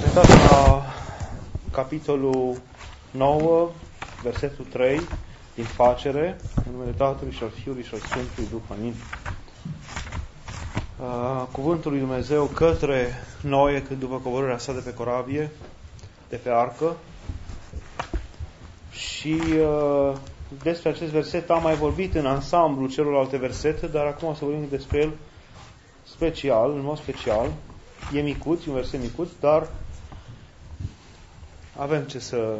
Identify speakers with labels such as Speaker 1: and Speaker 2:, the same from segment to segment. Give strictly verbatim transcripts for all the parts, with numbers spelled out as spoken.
Speaker 1: uitat la capitolul nouă, versetul trei, din Facere, în numele Tatălui și al Fiului și al Sfântului Duh. Amin. Uh, cuvântul lui Dumnezeu către Noe, când după coborârea sa de pe corabie, de pe arcă. Și uh, despre acest verset am mai vorbit în ansamblu celorlalte versete, dar acum o să vorbim despre el special, în mod special. E micuț, un verset micuț, dar avem ce să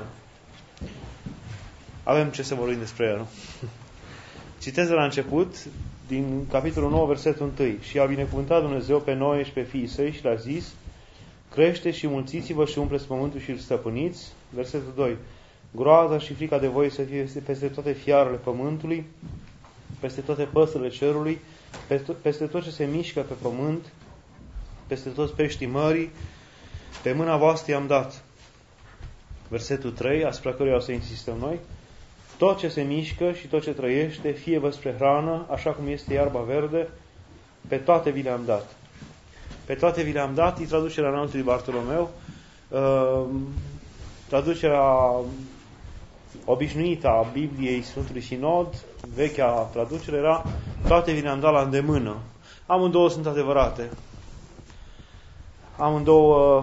Speaker 1: avem ce să vorbim despre el. Citez de la început, din capitolul nouă, versetul unu. Și a binecuvântat Dumnezeu pe Noe și pe fiii săi și le-a zis: crește și mulțiți-vă și umpleți pământul și îl stăpâniți. Versetul doi. Groaza și frica de voi să fie peste toate fiarele pământului, peste toate păsările cerului, peste tot ce se mișcă pe pământ, peste toți peștii mării, pe mâna voastră i-am dat. Versetul trei, asupra căruia o să insistăm noi: tot ce se mișcă și tot ce trăiește, fie-vă spre hrană, așa cum este iarba verde, pe toate vi le-am dat. Pe toate vi le-am dat, e traducerea înaltului Bartolomeu. Uh, traducerea obișnuită a Bibliei Sfântului Sinod, vechea traducere, era: toate vi le-am dat la îndemână. Amândouă sunt adevărate. Amândouă,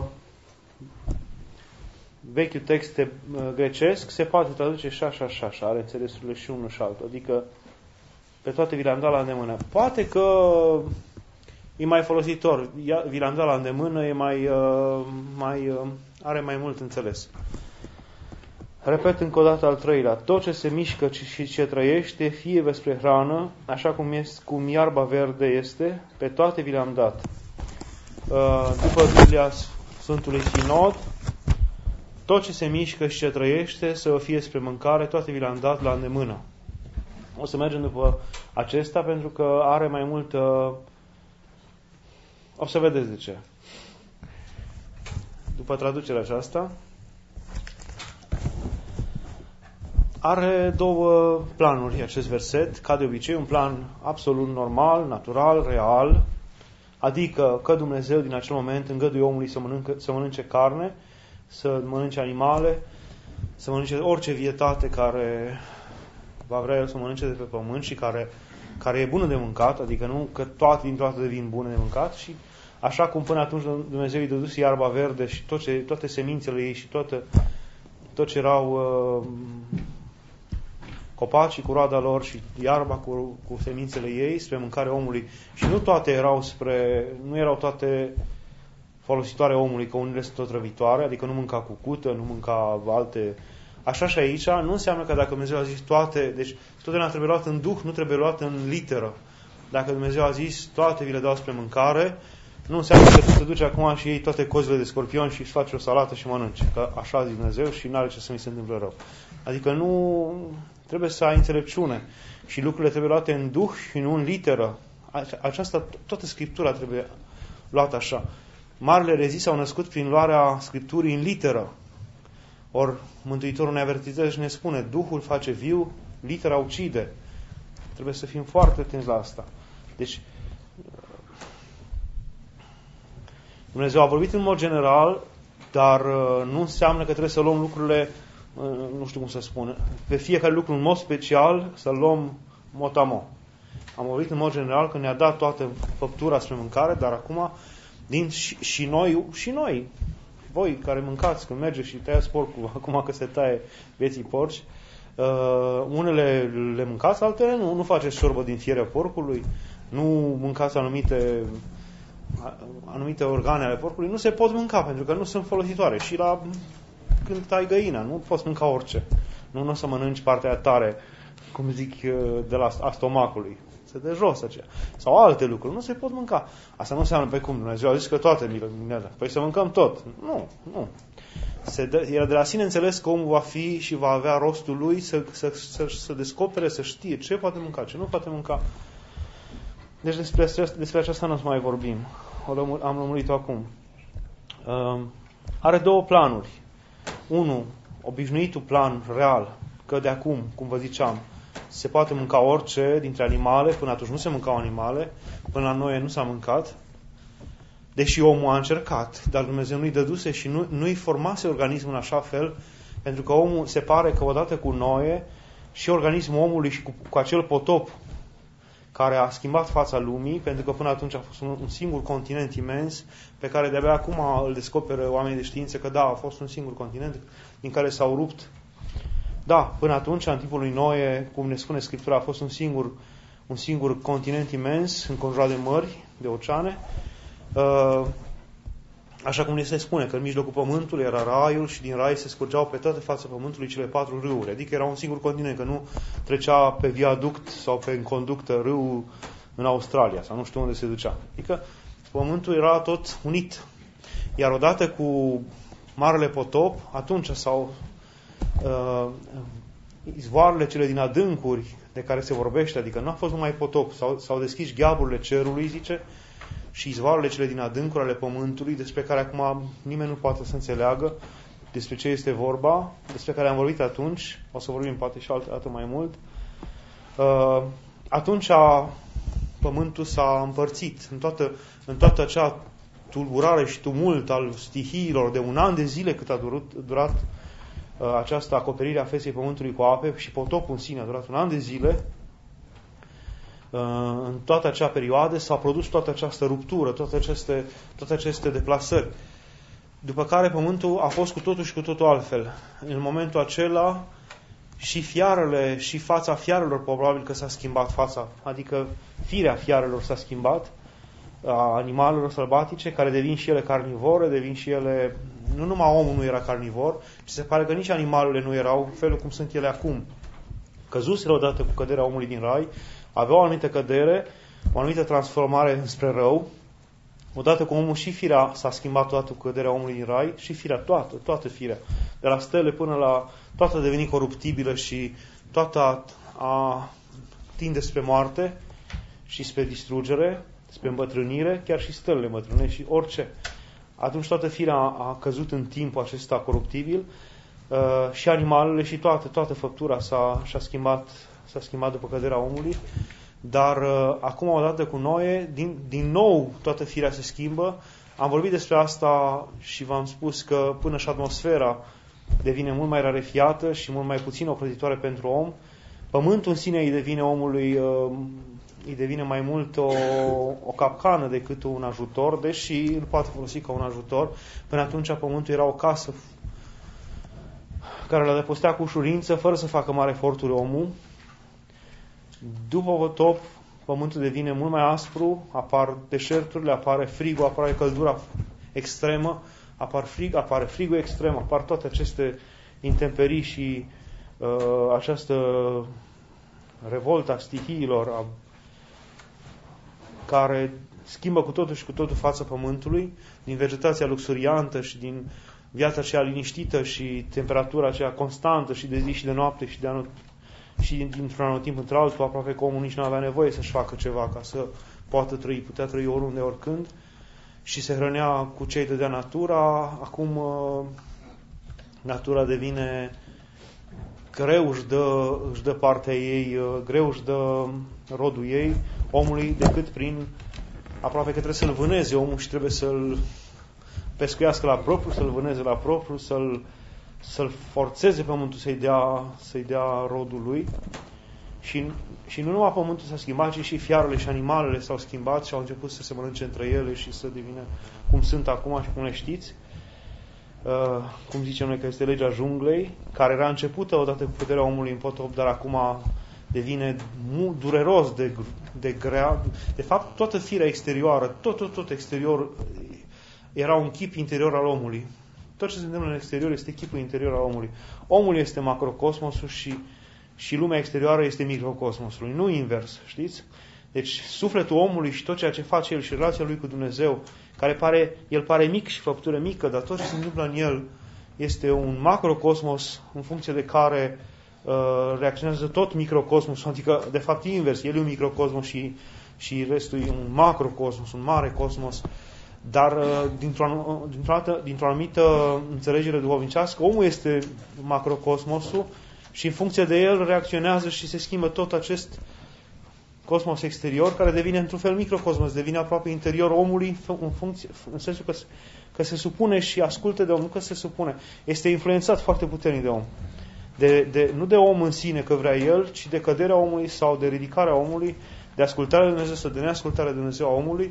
Speaker 1: vechiul text grecesc se poate traduce și așa, și așa, are înțelesurile și unul și altul. Adică, pe toate vi le-am dat la îndemână. Poate că e mai folositor. Vi le-am dat la îndemână, e mai, mai, are mai mult înțeles. Repet încă o dată al treilea. Tot ce se mișcă și ce trăiește, fie spre hrană, așa cum, este, cum iarba verde este, pe toate vi le-am dat. După Biblia Sfântului Sinod, tot ce se mișcă și ce trăiește să o fie spre mâncare, toate vi le-am dat la îndemână. O să mergem după acesta pentru că are mai mult... O să vedeți de ce. După traducerea aceasta, are două planuri acest verset, ca de obicei, un plan absolut normal, natural, real, adică că Dumnezeu din acel moment îngăduie omului să mănânce, să mănânce carne, să mănânce animale, să mănânce orice vietate care va vrea el să mănânce de pe pământ și care, care e bună de mâncat, adică nu că toate din toate devin bune de mâncat. Și așa cum până atunci Dumnezeu i-a dus iarba verde și tot ce, toate semințele ei și toate, tot ce erau uh, copacii cu roada lor și iarba cu, cu semințele ei spre mâncarea omului, și nu toate erau spre, nu erau toate folositoare omului, că unele sunt otrăvitoare, adică nu mânca cucută, nu mânca alte... Așa și aici, nu înseamnă că dacă Dumnezeu a zis toate, deci totdeauna trebuie luat în duh, nu trebuie luat în literă. Dacă Dumnezeu a zis toate vi le dau spre mâncare, nu înseamnă că tu te duci acum și iei toate cozile de scorpion și îți faci o salată și mănânci. Că așa a zis Dumnezeu și n-are ce să mi se întâmple rău. Adică nu... Trebuie să ai înțelepciune și lucrurile trebuie luate în duh și nu în literă. Aceasta, toată Scriptura trebuie luată așa. Marile erezii s-au născut prin luarea Scripturii în literă. Ori Mântuitorul ne avertizează și ne spune: Duhul face viu, litera ucide. Trebuie să fim foarte atenți la asta. Deci, Dumnezeu a vorbit în mod general, dar nu înseamnă că trebuie să luăm lucrurile, nu știu cum să spun, pe fiecare lucru în mod special, să luăm motamo. Am vorbit în mod general că ne-a dat toată făptura spre mâncare, dar acum din și, și noi, și noi, voi care mâncați când mergeți și tăiați porcul, acum că se taie vieții porci, uh, unele le mâncați, altele nu. Nu faceți șorbă din fierea porcului, nu mâncați anumite anumite organe ale porcului, nu se pot mânca pentru că nu sunt folositoare. Și la când tai găina, nu poți mânca orice. Nu, nu o să mănânci partea aia tare, cum zic, de la a stomacului. Se de jos aceea. Sau alte lucruri. Nu se pot mânca. Asta nu înseamnă pe cum Dumnezeu a zis că toate mi le dă. Păi să mâncăm tot. Nu, nu. Se dă, era de la sine înțeles că omul va fi și va avea rostul lui să, să, să, să descopere, să știe ce poate mânca, ce nu poate mânca. Deci despre, despre aceasta nu o să mai vorbim. O lămur, am lămurit-o acum. Uh, are două planuri. Unu, obișnuitul plan real, că de acum, cum vă ziceam, se poate mânca orice dintre animale, până atunci nu se mâncau animale, până la Noe nu s-a mâncat. deși omul a încercat, dar Dumnezeu nu-i dăduse și nu, nu-i formase organismul în așa fel, pentru că omul se pare că odată cu Noe și organismul omului și cu, cu acel potop care a schimbat fața lumii, pentru că până atunci a fost un, un singur continent imens, pe care de-abia acum îl descoperă oamenii de știință că da, a fost un singur continent din care s-au rupt. Da, până atunci, în timpul lui Noe, cum ne spune Scriptura, a fost un singur, un singur continent imens, înconjurat de mări, de oceane. Așa cum ne se spune că în mijlocul pământului era raiul și din rai se scurgeau pe toată fața pământului cele patru râuri. Adică era un singur continent, că nu trecea pe viaduct sau pe conductă râul în Australia sau nu știu unde se ducea. Adică pământul era tot unit. Iar odată cu marele potop, atunci s-au uh, izvoarele cele din adâncuri de care se vorbește, adică nu a fost numai potop, s-au, s-au deschis gheaburile cerului, zice, și izvoarele cele din adâncuri ale pământului, despre care acum nimeni nu poate să înțeleagă despre ce este vorba, despre care am vorbit atunci, o să vorbim poate și altă dată mai mult. Uh, atunci a, pământul s-a împărțit în toată, în toată acea tulburare și tumult al stihiilor de un an de zile cât a durat, durat uh, această acoperire a feței pământului cu ape și potopul în sine a durat un an de zile. În toată acea perioadă s-a produs toată această ruptură, toate aceste, toate aceste deplasări. După care pământul a fost cu totul și cu totul altfel. În momentul acela și fiarele, și fața fiarelor probabil că s-a schimbat fața, adică firea fiarelor s-a schimbat, a animalelor sălbatice, care devin și ele carnivore, devin și ele, nu numai omul nu era carnivor, ci se pare că nici animalele nu erau felul cum sunt ele acum. Căzuseră odată cu căderea omului din rai, aveau o anumită cădere, o anumită transformare spre rău. Odată cu omul și firea s-a schimbat toată cu căderea omului din rai, și firea, toată, toată firea. De la stele până la toată a devenit coruptibilă și toată a, a tinde spre moarte și spre distrugere, spre îmbătrânire, chiar și stelele îmbătrânești și orice. Atunci toată firea a, a căzut în timpul acesta coruptibil uh, și animalele și toată, toată făptura s-a, și-a schimbat s-a schimbat după căderea omului, dar uh, acum odată cu Noe, din, din nou toată firea se schimbă. Am vorbit despre asta și v-am spus că până și atmosfera devine mult mai rarefiată și mult mai puțin ocrotitoare pentru om. Pământul în sine îi devine omului, uh, îi devine mai mult o, o capcană decât un ajutor, deși îl poate folosi ca un ajutor. Până atunci pământul era o casă care l-a adăpostea cu ușurință, fără să facă mare eforturi omul. După potop, pământul devine mult mai aspru, apar deșerturile, apare frigul, apare căldura extremă, apar frig, apare frigul extrem, apar toate aceste intemperii și uh, această revoltă a stihiilor a, care schimbă cu totul și cu totul fața pământului, din vegetația luxuriantă și din viața aceea liniștită și temperatura aceea constantă și de zi și de noapte și de anul și dintr-un anotimp într-altul, aproape că omul nici nu avea nevoie să-și facă ceva ca să poată trăi, putea trăi oriunde, oricând, și se hrănea cu ce îi dădea natura. Acum natura devine greu, își dă, își dă partea ei, greu își dă rodul ei omului, decât prin, aproape că trebuie să-l vâneze omul și trebuie să-l pescuiască la propriu, să-l vâneze la propriu, să-l să-l forțeze pământul să-i dea, să-i dea rodul lui. Și, și nu numai pământul s-a schimbat, ci și fiarele și animalele s-au schimbat și au început să se mănânce între ele și să devină cum sunt acum și cum le știți. Uh, cum zicem noi că este legea junglei, care era începută odată cu puterea omului în potop, dar acum devine mult dureros de, de grea. De fapt, toată firea exterioară, tot, tot, tot exterior era un chip interior al omului. Tot ce se întâmplă în exterior este chipul interior al omului. Omul este macrocosmosul și, și lumea exterioară este microcosmosul. Nu invers, știți? Deci sufletul omului și tot ceea ce face el și relația lui cu Dumnezeu, care pare, el pare mic și făptură mică, dar tot ce se întâmplă în el este un macrocosmos în funcție de care uh, reacționează tot microcosmosul, adică de fapt invers, el e un microcosmos și, și restul e un macrocosmos, un mare cosmos. Dar dintr-o, dintr-o, dintr-o anumită înțelegere duhovnicească, omul este macrocosmosul și în funcție de el reacționează și se schimbă tot acest cosmos exterior, care devine într-un fel microcosmos, devine aproape interior omului în, funcție, în sensul că, că se supune și ascultă de om, nu că se supune. Este influențat foarte puternic de om. De, de, nu de om în sine că vrea el, ci de căderea omului sau de ridicarea omului, de ascultarea de Dumnezeu sau de neascultarea de Dumnezeu a omului.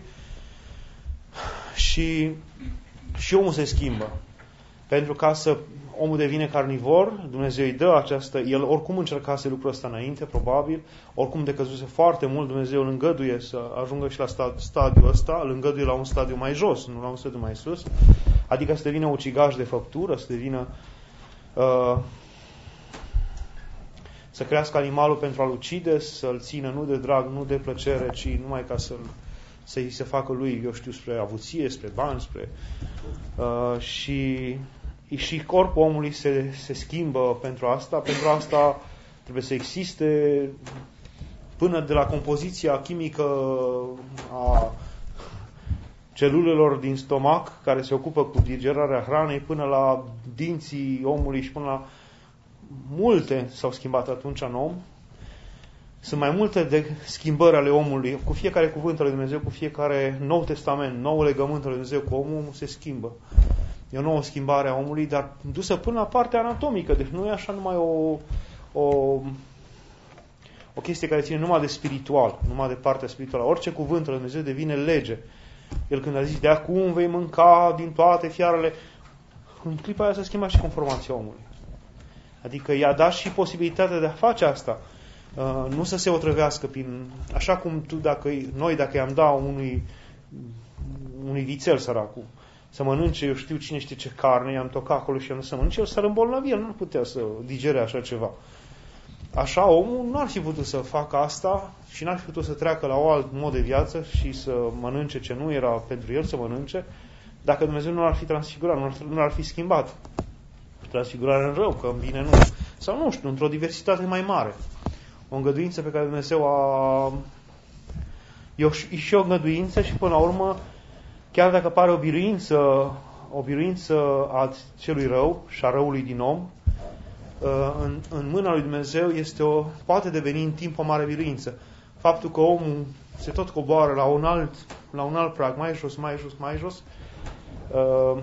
Speaker 1: Și, și omul se schimbă. Pentru ca să omul devine carnivor, Dumnezeu îi dă această... El oricum încercase lucrul ăsta înainte, probabil, oricum decăzuse foarte mult, Dumnezeu îl îngăduie să ajungă și la stadiul ăsta, îl îngăduie la un stadiu mai jos, nu la un stadiu mai sus, adică să devină ucigaș de făptură, să devină... Uh, să crească animalul pentru a-l ucide, să-l țină nu de drag, nu de plăcere, ci numai ca să-l, să-i se facă lui, eu știu, spre avuție, spre bani, spre... Uh, și... Și corpul omului se, se schimbă pentru asta. Pentru asta trebuie să existe, până de la compoziția chimică a celulelor din stomac, care se ocupă cu digerarea hranei, până la dinții omului și până la... Multe s-au schimbat atunci în om. Sunt mai multe de schimbări ale omului. Cu fiecare cuvânt al lui Dumnezeu, cu fiecare Nou Testament, nou legământ al lui Dumnezeu cu omul, omul se schimbă. E o nouă schimbare a omului, dar dusă până la partea anatomică. Deci nu e așa numai o, o, o chestie care ține numai de spiritual, numai de partea spirituală. Orice cuvânt al lui Dumnezeu devine lege. El când a zis, de acum vei mânca din toate fiarele, în clipa aia s-a schimbat și conformația omului. Adică i-a dat și posibilitatea de a face asta. Uh, nu să se otrăvească prin... Așa cum tu, dacă, noi, dacă i-am dat unui, unui vițel săracul, să mănânce, eu știu cine știe ce carne, i-am tocat acolo și i-am dat să mănânce, el s-ar îmbolnăvi, el nu putea să digere așa ceva. Așa omul nu ar fi putut să facă asta și n-ar fi putut să treacă la un alt mod de viață și să mănânce ce nu era pentru el să mănânce, dacă Dumnezeu nu ar fi transfigurat, nu ar, nu ar fi schimbat. Transfigurarea în rău, că în bine nu. Sau nu știu, într-o diversitate mai mare. O îngăduință pe care Dumnezeu a... E, o, e și o îngăduință și până la urmă, chiar dacă pare o biruință, o biruință a celui rău și a răului din om, în, în mâna lui Dumnezeu este o, poate deveni în timp o mare biruință. Faptul că omul se tot coboară la un alt, la un alt prag, mai jos, mai jos, mai jos, uh,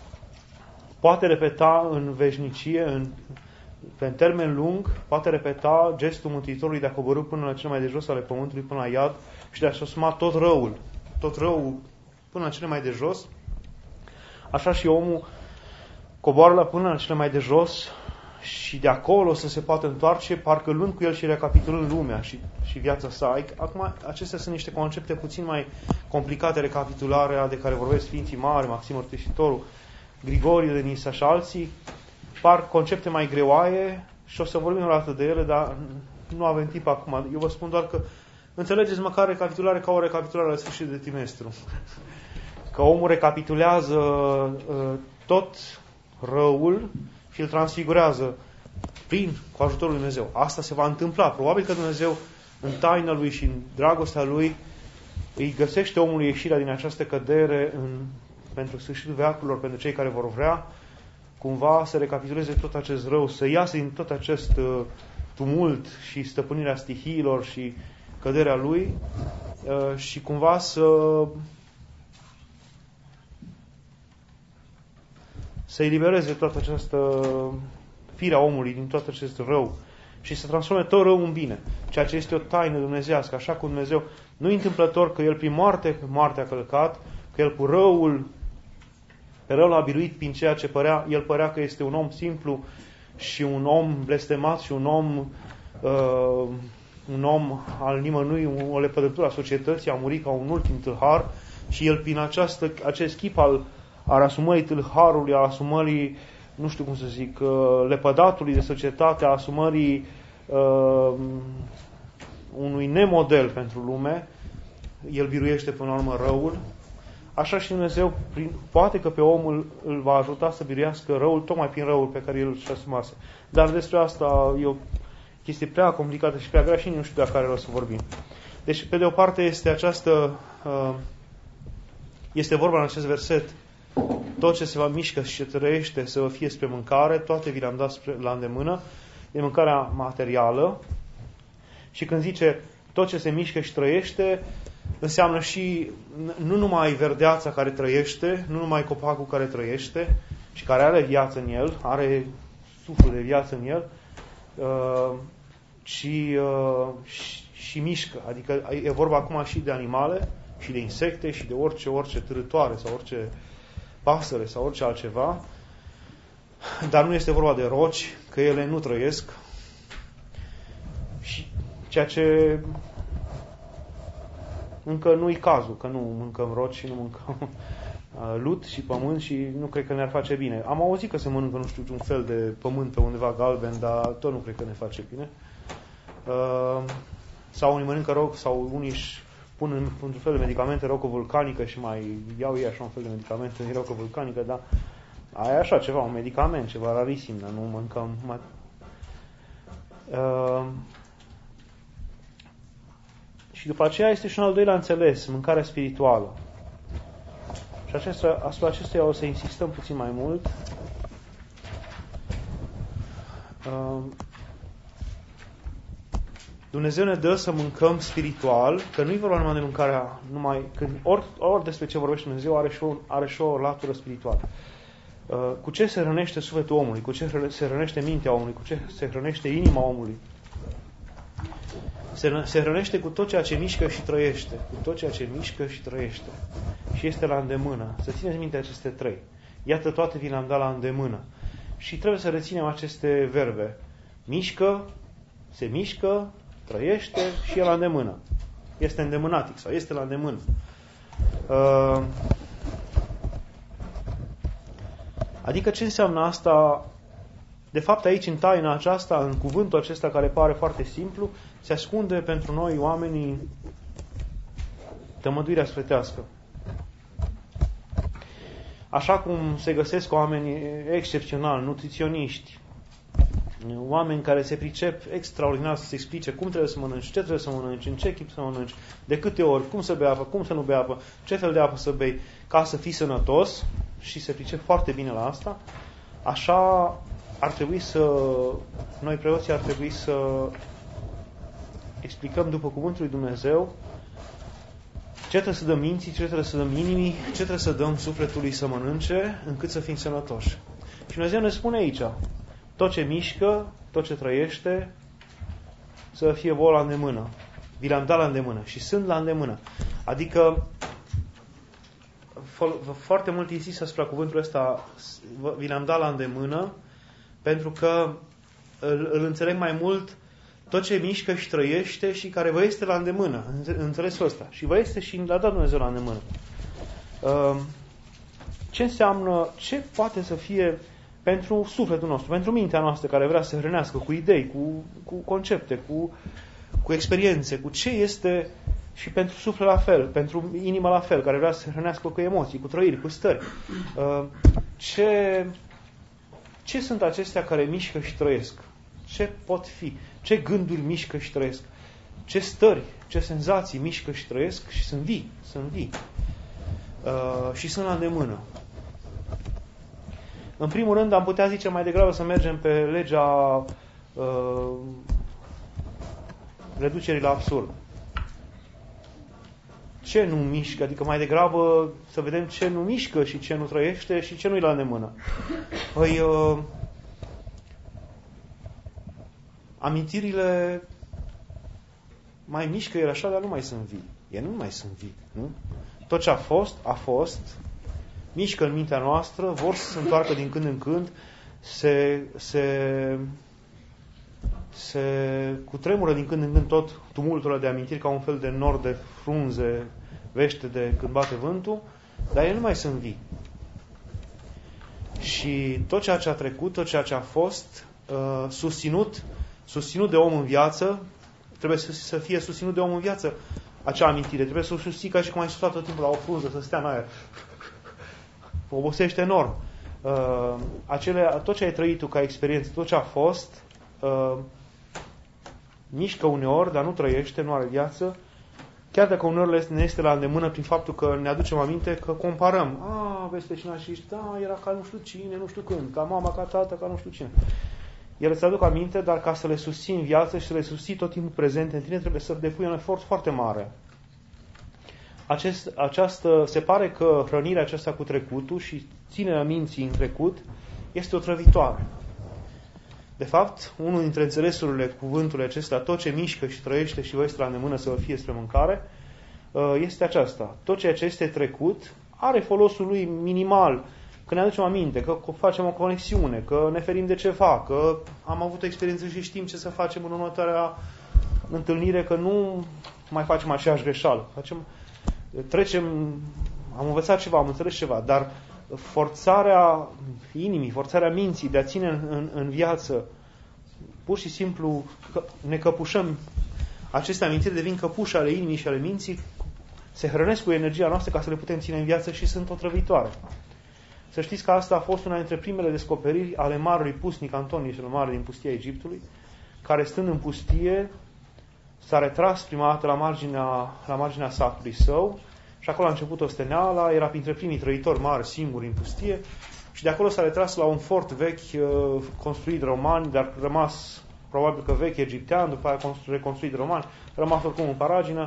Speaker 1: poate repeta în veșnicie, în, pe în termen lung, poate repeta gestul Mântuitorului de a coborî până la cele mai de jos ale pământului, până la iad, și de a-și asuma tot răul, tot răul până la cele mai de jos. Așa și omul coboară la până la cele mai de jos și de acolo să se poată întoarce, parcă luând cu el și recapitulând lumea și, și viața sa. Acum, acestea sunt niște concepte puțin mai complicate, recapitularea de care vorbesc Sfinții Mari, Maxim Mărturisitorul, Grigoriu de Nisa și alții, par concepte mai greoaie și o să vorbim o dată de ele, dar nu avem timp acum. Eu vă spun doar că înțelegeți măcar recapitulare ca o recapitulare la sfârșit de trimestru. Că omul recapitulează uh, tot răul și îl transfigurează prin, cu ajutorul lui Dumnezeu. Asta se va întâmpla. Probabil că Dumnezeu, în taina Lui și în dragostea Lui, îi găsește omului ieșirea din această cădere în, pentru sfârșitul veacurilor, pentru cei care vor vrea, cumva să recapituleze tot acest rău, să iasă din tot acest uh, tumult și stăpânirea stihiilor și căderea Lui uh, și cumva să să elibereze toată această firea omului din tot acest rău și să transforme tot rău în bine, ceea ce este o taină dumnezeiască, așa cum Dumnezeu nu e întâmplător că El prin moarte, moarte a călcat, că El cu răul, pe rău l-a biruit prin ceea ce părea, El părea că este un om simplu și un om blestemat și un om uh, un om al nimănui, o lepădătură a societății, a murit ca un ultim tâlhar și El prin această, acest chip al al asumării tâlharului, al asumării, nu știu cum să zic, lepădatului de societate, al asumării uh, unui nemodel pentru lume, El biruiește până la urmă răul. Așa și Dumnezeu, prin, poate că pe omul îl va ajuta să biruiască răul, tocmai prin răul pe care El și-a asumase. Dar despre asta e o chestie prea complicată și prea grea și nu știu de care o să vorbim. Deci, pe de o parte, este această, uh, este vorba în acest verset, tot ce se va mișcă și ce trăiește să vă fie spre mâncare, toate vi le-am dat spre, la îndemână, e mâncarea materială. Și când zice tot ce se mișcă și trăiește înseamnă și nu numai verdeața care trăiește, nu numai copacul care trăiește și care are viață în el, are suflu de viață în el, uh, ci uh, și, și mișcă. Adică e vorba acum și de animale, și de insecte, și de orice, orice târătoare sau orice pasăre sau orice altceva. Dar nu este vorba de roci, că ele nu trăiesc. Și ceea ce încă nu-i cazul, că nu mâncăm roci și nu mâncăm lut și pământ și nu cred că ne-ar face bine. Am auzit că se mănâncă, nu știu, un fel de pământ pe undeva galben, dar tot nu cred că ne face bine. Uh, sau unii mănâncă roc, sau unii își pun în, într-un fel de medicamente rocă vulcanică și mai iau ei așa un fel de medicamente în rocă vulcanică, dar aia e așa ceva, un medicament, ceva rarisim, dar nu mâncăm. Mai... Uh, și după aceea este și un al doilea înțeles, mâncarea spirituală. Și acesta, asupra acestuia o să insistăm puțin mai mult. Uh, Dumnezeu ne dă să mâncăm spiritual, că nu-i vorba numai de mâncarea, numai, când ori, ori despre ce vorbește Dumnezeu are și o, are și o latură spirituală. Uh, cu ce se hrănește sufletul omului, cu ce se hrănește mintea omului, cu ce se hrănește inima omului. Se, se hrănește cu tot ceea ce mișcă și trăiește, cu tot ceea ce mișcă și trăiește. Și este la îndemână. Să țineți minte aceste trei. Iată, toate vi le-am dat la îndemână. Și trebuie să reținem aceste verbe. Mișcă, se mișcă, trăiește și e la îndemână. Este îndemânatic sau este la îndemână. Uh, adică ce înseamnă asta? De fapt, aici, în taina aceasta, în cuvântul acesta care pare foarte simplu, se ascunde pentru noi oamenii tămăduirea sufletească. Așa cum se găsesc oameni excepționali, nutriționiști, oameni care se pricep extraordinar să se explice cum trebuie să mănânci, ce trebuie să mănânci, în ce chip să mănânci, de câte ori, cum să bei apă, cum să nu bei apă, ce fel de apă să bei, ca să fii sănătos, și se pricep foarte bine la asta, așa ar trebui să, noi preoții ar trebui să explicăm după cuvântul lui Dumnezeu ce trebuie să dăm minții, ce trebuie să dăm inimii, ce trebuie să dăm sufletului să mănânce, încât să fim sănătoși. Și Dumnezeu ne spune aici, tot ce mișcă, tot ce trăiește, să fie vouă la îndemână. Vi le-am dat la îndemână și sunt la îndemână. Adică, foarte mult insist asupra cuvântul ăsta, vi le-am dat la îndemână, pentru că îl, îl înțeleg mai mult tot ce mișcă și trăiește și care vă este la îndemână. Înțelesul ăsta. Și vă este și l-a dat Dumnezeu la îndemână. Ce înseamnă, ce poate să fie pentru sufletul nostru, pentru mintea noastră care vrea să se hrănească cu idei, cu, cu concepte, cu, cu experiențe, cu ce este și pentru suflet la fel, pentru inima la fel, care vrea să se hrănească cu emoții, cu trăiri, cu stări. Ce, ce sunt acestea care mișcă și trăiesc? Ce pot fi? Ce gânduri mișcă și trăiesc? Ce stări, ce senzații mișcă și trăiesc și sunt vii, sunt vii. Uh, și sunt la îndemână. În primul rând, am putea zice mai degrabă să mergem pe legea uh, reducerii la absurd. Ce nu mișcă? Adică mai degrabă să vedem ce nu mișcă și ce nu trăiește și ce nu-i la îndemână. Păi, uh, amintirile mai mișcă ele așa, dar nu mai sunt vii. Ele nu mai sunt vii, nu? Tot ce a fost, a fost, mișcă în mintea noastră, vor să se întoarcă din când în când, se, se, se cutremură din când în când tot tumultul ăla de amintiri ca un fel de nor de frunze vește de când bate vântul, dar ele nu mai sunt vii. Și tot ceea ce a trecut, tot ceea ce a fost, uh, susținut, susținut de om în viață, trebuie să, să fie susținut de om în viață acea amintire. Trebuie să o susții ca și cum ai suflat tot timpul la o frunză, să stea în aer. Obosește enorm. Uh, acele, tot ce ai trăit tu ca experiență, tot ce a fost, uh, mișcă uneori, dar nu trăiește, nu are viață. Chiar dacă uneori ne este la îndemână prin faptul că ne aducem aminte că comparăm. A, vezi pe cine și da, era ca nu știu cine, nu știu când, ca mama, ca tata, ca nu știu cine. El îți aduc aminte, dar ca să le susții în viață și să le susții tot timpul prezente în tine, trebuie să depui un efort foarte mare. Acest, această, se pare că hrănirea aceasta cu trecutul și ținerea minții în trecut este otrăvitoare. De fapt, unul dintre înțelesurile cuvântului acesta, tot ce mișcă și trăiește și vă este la îndemână să vă fie spre mâncare, este aceasta. Tot ceea ce este trecut are folosul lui minimal, că ne aducem aminte, că facem o conexiune, că ne ferim de ceva, că am avut o experiență și știm ce să facem în următoarea întâlnire, că nu mai facem aceeași greșeală. Facem, trecem, am învățat ceva, am înțeles ceva, dar forțarea inimii, forțarea minții de a ține în, în, în viață, pur și simplu ne căpușăm, aceste amintiri devin căpușe ale inimii și ale minții, se hrănesc cu energia noastră ca să le putem ține în viață și sunt otrăvitoare. Să știți că asta a fost una dintre primele descoperiri ale marelui pusnic Antonie cel Mare din pustia Egiptului, care stând în pustie s-a retras prima dată la marginea, la marginea satului său și acolo a început osteneala, era printre primii trăitori mari singuri în pustie și de acolo s-a retras la un fort vechi construit romani, dar rămas probabil că vechi egiptean, după aia reconstruit romani, rămas oricum în paragină,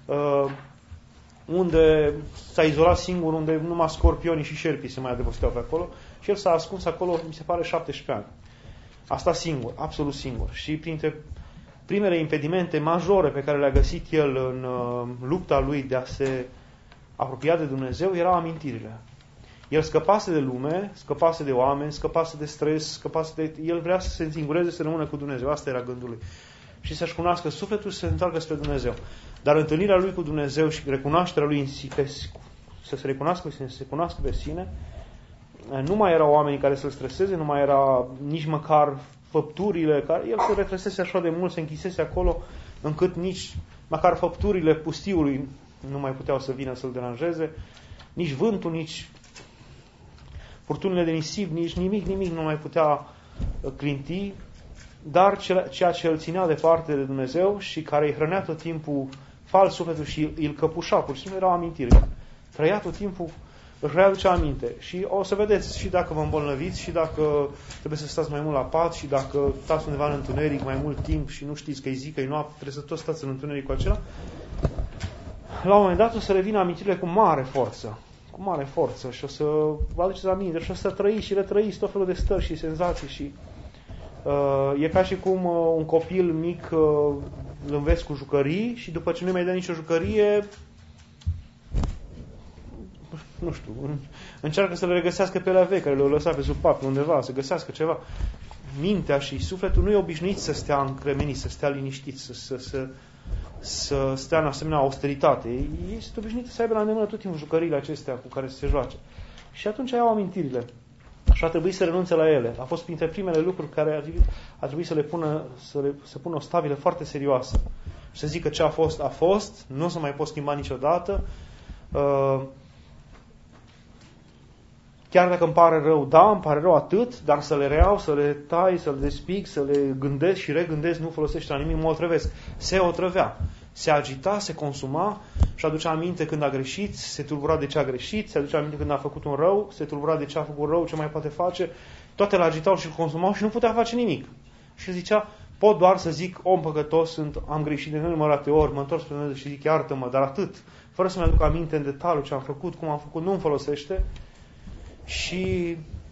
Speaker 1: unde s-a izolat singur, unde numai scorpionii și șerpii se mai adăposteau pe acolo și el s-a ascuns acolo, mi se pare, șaptesprezece ani. Asta singur, absolut singur. Și printre primele impedimente majore pe care le-a găsit el în uh, lupta lui de a se apropia de Dumnezeu erau amintirile. El scăpase de lume, scăpase de oameni, scăpase de stres, scăpase de... El vrea să se înzingureze, să rămână cu Dumnezeu. Asta era gândul lui. Și să-și cunoască sufletul și să se întoarcă spre Dumnezeu. Dar întâlnirea lui cu Dumnezeu și recunoașterea lui, să se recunoască, să se cunoască pe sine, nu mai erau oamenii care să-l streseze, nu mai era nici măcar făpturile, care el se retrăsese așa de mult, se închisese acolo, încât nici măcar făpturile pustiului nu mai puteau să vină să-l deranjeze, nici vântul, nici furtunile de nisip, nici nimic, nimic nu mai putea clinti, dar ceea ce îl ținea departe de Dumnezeu și care îi hrănea tot timpul fals sufletul și îl căpușa, pur și simplu erau amintirile. Trăia tot timpul, își readucea aminte. Și o să vedeți, și dacă vă îmbolnăviți, și dacă trebuie să stați mai mult la pat, și dacă stați undeva în întuneric mai mult timp și nu știți că-i zi, că-i noapte, trebuie să tot stați în întuneric cu acela, la un moment dat o să revină amintirile cu mare forță. Cu mare forță. Și o să vă aduceți aminte și o să trăiți și retrăiți tot felul de stări și senzații și Uh, e ca și cum uh, un copil mic uh, îl înveți cu jucării și după ce nu mai dă nicio jucărie, nu știu, încearcă să le regăsească pe alea vechi care le-au lăsat pe sub pat undeva, să găsească ceva. Mintea și sufletul nu e obișnuit să stea încremenit, să stea liniștit, să, să, să, să stea în asemenea austeritate. Este obișnuit să aibă la îndemână tot timpul jucăriile acestea cu care să se joace. Și atunci au amintirile. Și a trebuit să renunțe la ele. A fost printre primele lucruri care a trebuit, a trebuit să le pună, să le, să pună o stabilă foarte serioasă. Și să zică ce a fost, a fost, nu o să mai pot schimba niciodată. Uh, chiar dacă îmi pare rău, da, îmi pare rău atât, dar să le reiau, să le tai, să le despic, să le gândesc și regândesc, nu folosește la nimic, mă otrăvesc. Se otrăvea. Se agita, se consuma și aducea aminte când a greșit, se tulbura de ce a greșit, se aducea aminte când a făcut un rău, se tulbura de ce a făcut rău, ce mai poate face. Toate le agitau și îl consumau și nu putea face nimic. Și zicea, pot doar să zic, om păcătos sunt, am greșit de nenumărate ori, mă întorc spre Dumnezeu și zic, iartă-mă, dar atât. Fără să-mi aduc aminte în detaliu ce am făcut, cum am făcut, nu-mi folosește. Și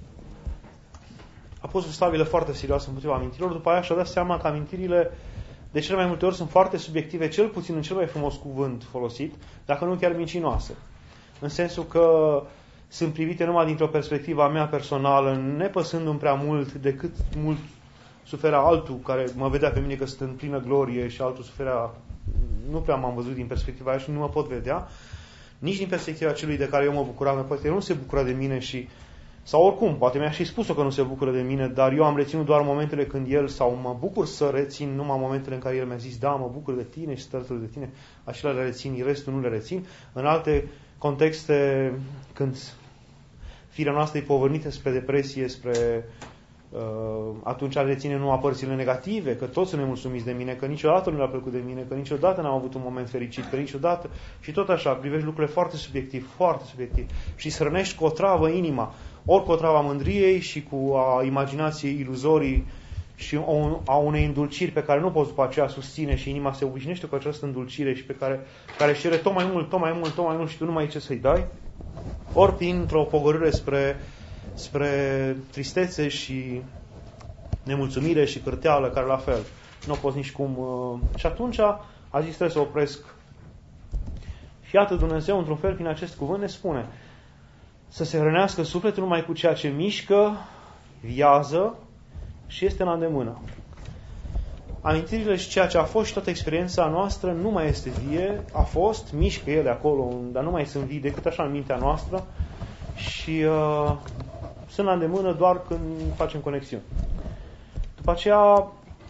Speaker 1: a pus o stabilă foarte serioasă împotriva amintirilor. După aia și-a dat seama că amintirile de cele mai multe ori sunt foarte subiective, cel puțin în cel mai frumos cuvânt folosit, dacă nu chiar mincinoase. În sensul că sunt privite numai dintr-o perspectivă a mea personală, nepăsându-mi prea mult de cât mult suferea altul care mă vedea pe mine că sunt în plină glorie și altul suferea, nu prea m-am văzut din perspectiva aia și nu mă pot vedea, nici din perspectiva celui de care eu mă bucuram, poate el nu se bucura de mine și sau oricum, poate mi-a și spus-o că nu se bucură de mine, dar eu am reținut doar momentele când el, sau mă bucur să rețin numai momentele în care el mi-a zis, da, mă bucur de tine și sunt alături de tine, acelea le rețin, restul nu le rețin. În alte contexte, când firea noastră e povărnită spre depresie, spre uh, atunci reține numai părțile negative, că toți sunt nemulțumiți de mine, că niciodată nu le-a plăcut de mine, că niciodată n-am avut un moment fericit, că niciodată, și tot așa, privești lucrurile foarte subiectiv, foarte subiectiv și îți hrănești cu o travă inima, ori cu o travă a mândriei și cu a imaginației iluzorii și a unei îndulciri pe care nu poți după aceea susține și inima se obișnuiește cu această îndulcire și pe care, care își cere tot mai mult, tot mai mult, tot mai mult și tu nu mai ai ce să-i dai, ori printr-o pogorâre spre, spre tristețe și nemulțumire și cârteală, care la fel nu poți nici cum. Și atunci a zis trebuie să opresc. Și iată Dumnezeu într-un fel prin acest cuvânt ne spune să se hrănească sufletul numai cu ceea ce mișcă, viază și este la îndemână. Amintirile și ceea ce a fost și toată experiența noastră nu mai este vie, a fost, mișcă ele acolo, dar nu mai sunt vii decât așa în mintea noastră și uh, sunt la îndemână doar când facem conexiuni. După aceea,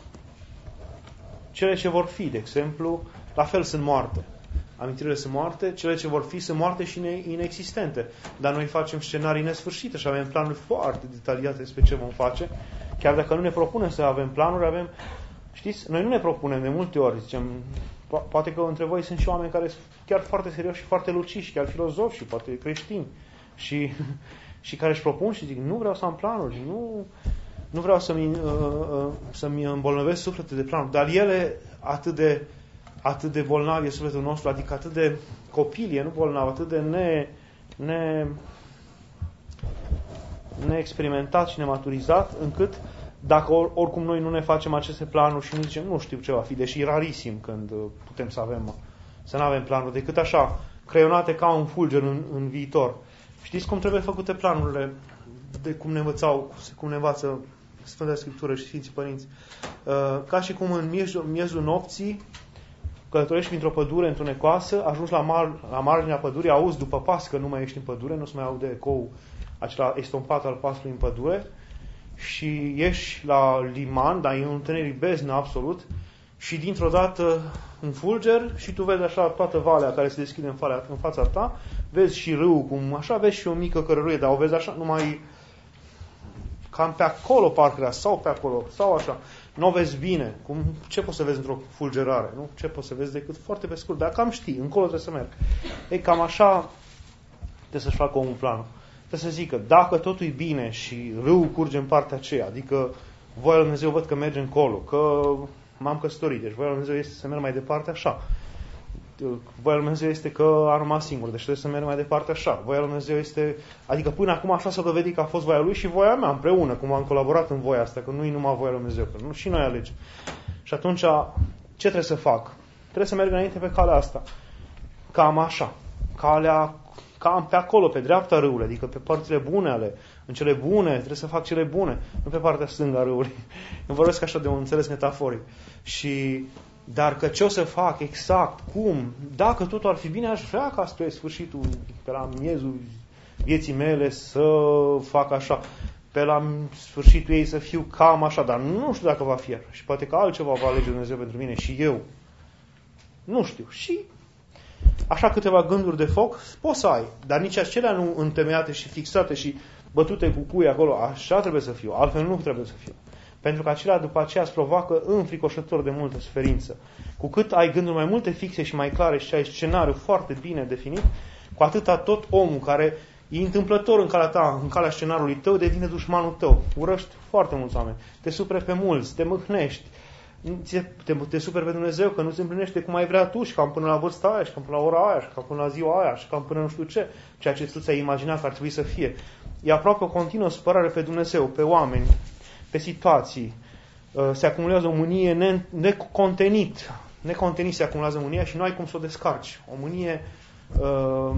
Speaker 1: cele ce vor fi, de exemplu, la fel sunt moarte. Amintirile sunt moarte, cele ce vor fi sunt moarte și inexistente. Dar noi facem scenarii nesfârșite și avem planuri foarte detaliate despre ce vom face. Chiar dacă nu ne propunem să avem planuri, avem... Știți, noi nu ne propunem de multe ori, zicem, po- poate că între voi sunt și oameni care sunt chiar foarte serioși și foarte luciși, chiar filozofi și poate creștini. Și, și care își propun și zic, nu vreau să am planuri, nu, nu vreau să-mi, uh, uh, să-mi îmbolnăvesc sufletul de planuri. Dar ele atât de... atât de bolnav e sufletul nostru, adică atât de copilie, nu bolnav, atât de ne, ne, neexperimentat și nematurizat, încât dacă or, oricum noi nu ne facem aceste planuri și nu zicem, nu știu ce va fi, deși e rarisim când putem să avem, să nu avem planuri, decât așa, creionate ca un fulger în, în viitor. Știți cum trebuie făcute planurile, de cum ne învățau, cum ne învață Sfânta Scriptură și Sfinții Părinți? Ca și cum în miezul, miezul nopții călătorești printr-o pădure întunecoasă, ajungi la, mar, la marginea pădurii, auzi după pas că nu mai ești în pădure, nu se mai aude ecou acela estompat al pasului în pădure și ieși la liman, dar e un întuneric beznă absolut și dintr-o dată un fulger și tu vezi așa toată valea care se deschide în, falea, în fața ta, vezi și râul, cum așa, vezi și o mică cărăruie, dar o vezi așa numai cam pe acolo parcă sau pe acolo, sau așa. Nu o vezi bine. Cum, ce poți să vezi într-o fulgerare? Nu? Ce poți să vezi decât foarte pe scurt. Dar cam știi, încolo trebuie să merg. Ei, cam așa trebuie să-și facă omul planul. Trebuie să zică, dacă totul e bine și râul curge în partea aceea, adică voia lui Dumnezeu văd că merge încolo, că m-am căsătorit, deci voia lui Dumnezeu este să merg mai departe așa. Voia lui Dumnezeu este că a rămas singur, deci trebuie să merg mai departe așa. Voia lui Dumnezeu este, adică până acum așa s-a dovedit că a fost voia lui și voia mea împreună, cum am colaborat în voia asta, că nu e numai voia lui Dumnezeu, că nu, și noi alegem. Și atunci, ce trebuie să fac? Trebuie să merg înainte pe calea asta. Cam așa. Calea, cam pe acolo, pe dreapta râului, adică pe părțile bune ale, în cele bune, trebuie să fac cele bune, nu pe partea stângă a râului. Eu vorbesc așa de un înțeles metaforic. Și dar că ce o să fac exact, cum, dacă totul ar fi bine, aș vrea ca spre sfârșitul, pe la miezul vieții mele să fac așa, pe la sfârșitul ei să fiu cam așa, dar nu știu dacă va fi așa. Și poate că altceva va alege Dumnezeu pentru mine și eu. Nu știu. Și așa câteva gânduri de foc poți să ai, dar nici acelea nu întemeiate și fixate și bătute cu cui acolo, așa trebuie să fiu, altfel nu trebuie să fiu. Pentru că acelea după aceea îți provoacă înfricoșător de multă suferință. Cu cât ai gânduri mai multe fixe și mai clare și ai scenariu foarte bine definit, cu atâta tot omul care e întâmplător în calea ta, în calea scenariului tău, devine dușmanul tău. Urăști foarte mulți oameni. Te superi pe mulți, te mâhnești. Te, te, te superi pe Dumnezeu că nu se împlinește cum ai vrea tu și cam până la vârsta aia și cam până la ora aia și cam până la ziua aia și cam până nu știu ce. Ceea ce tu ți-ai imaginat că ar trebui să fie. E aproape o continuă supărare pe Dumnezeu, pe oameni, pe situații. Se acumulează o mânie necontenit. Necontenit se acumulează mânia și nu ai cum să o descarci. O mânie uh,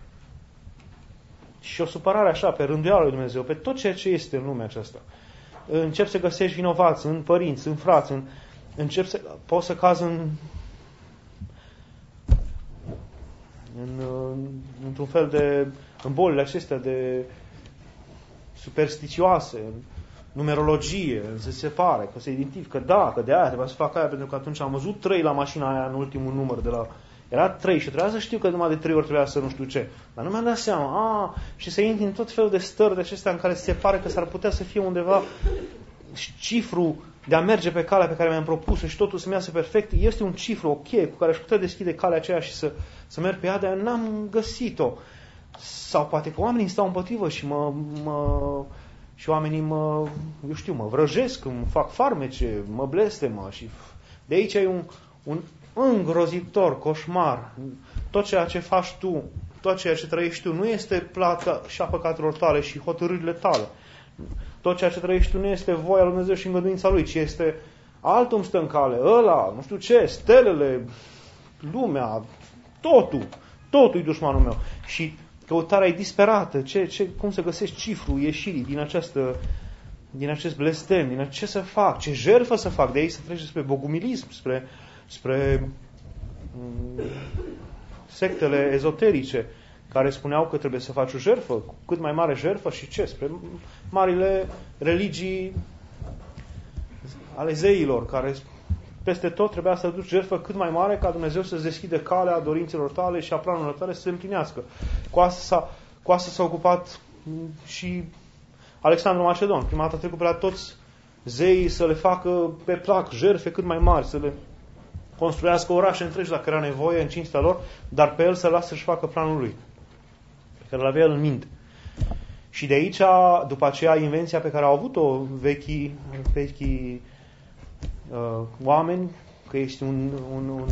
Speaker 1: și o supărare așa pe rânduiala lui Dumnezeu, pe tot ceea ce este în lumea aceasta. Încep să găsești vinovați în părinți, în frați, în, încep să, poți să cazi în, în, într-un fel de, în bolile acestea de superstițioase, în numerologie, se separe, că se identifică, da, că de aia trebuie să fac aia, pentru că atunci am văzut trei la mașina aia în ultimul număr de la... Era trei și trebuia să știu că numai de trei ori trebuia să nu știu ce. Dar nu mi-am dat seama. A, și să intri în tot felul de stări de acestea în care se pare că s-ar putea să fie undeva cifru de a merge pe calea pe care mi-am propus și totul să-mi iasă perfect. Este un cifru, o cheie cu care aș putea deschide calea aceea și să, să merg pe ea, dar n-am găsit-o. Sau poate că oamenii stau împotrivă și mă, mă, și oamenii mă, eu știu, mă vrăjesc, îmi fac farmece, mă blestemă și de aici e un, un îngrozitor coșmar. Tot ceea ce faci tu, tot ceea ce trăiești tu, nu este plata și a păcatelor tale și hotărârile tale. Tot ceea ce trăiești tu nu este voia lui Dumnezeu și îngăduința Lui, ci este altul îmi stă în cale, ăla, nu știu ce, stelele, lumea, totul, totul e dușmanul meu. Și căutarea e disperată, ce, ce, cum să găsești cifrul ieșirii din, această, din acest blestem, din ce să fac, ce jertfă să fac, de aici să trece spre bogumilism, spre, spre m- sectele ezoterice, care spuneau că trebuie să faci o jertfă, cu cât mai mare jertfă și ce? Spre marile religii ale zeilor, care peste tot trebuia să duci jertfă cât mai mare ca Dumnezeu să-ți deschide calea dorințelor tale și a planurilor tale să se împlinească. Cu asta s-a, cu asta s-a ocupat și Alexandru Macedon. Prima dată a trecut pe la toți zeii să le facă pe plac jertfe cât mai mari, să le construiască orașe întregi la care era nevoie în cinstea lor, dar pe el să lasă să-și facă planul lui, pe care l-avea el în minte. Și de aici, după aceea, invenția pe care au avut-o vechii, vechii uh, oameni, că este un, un, un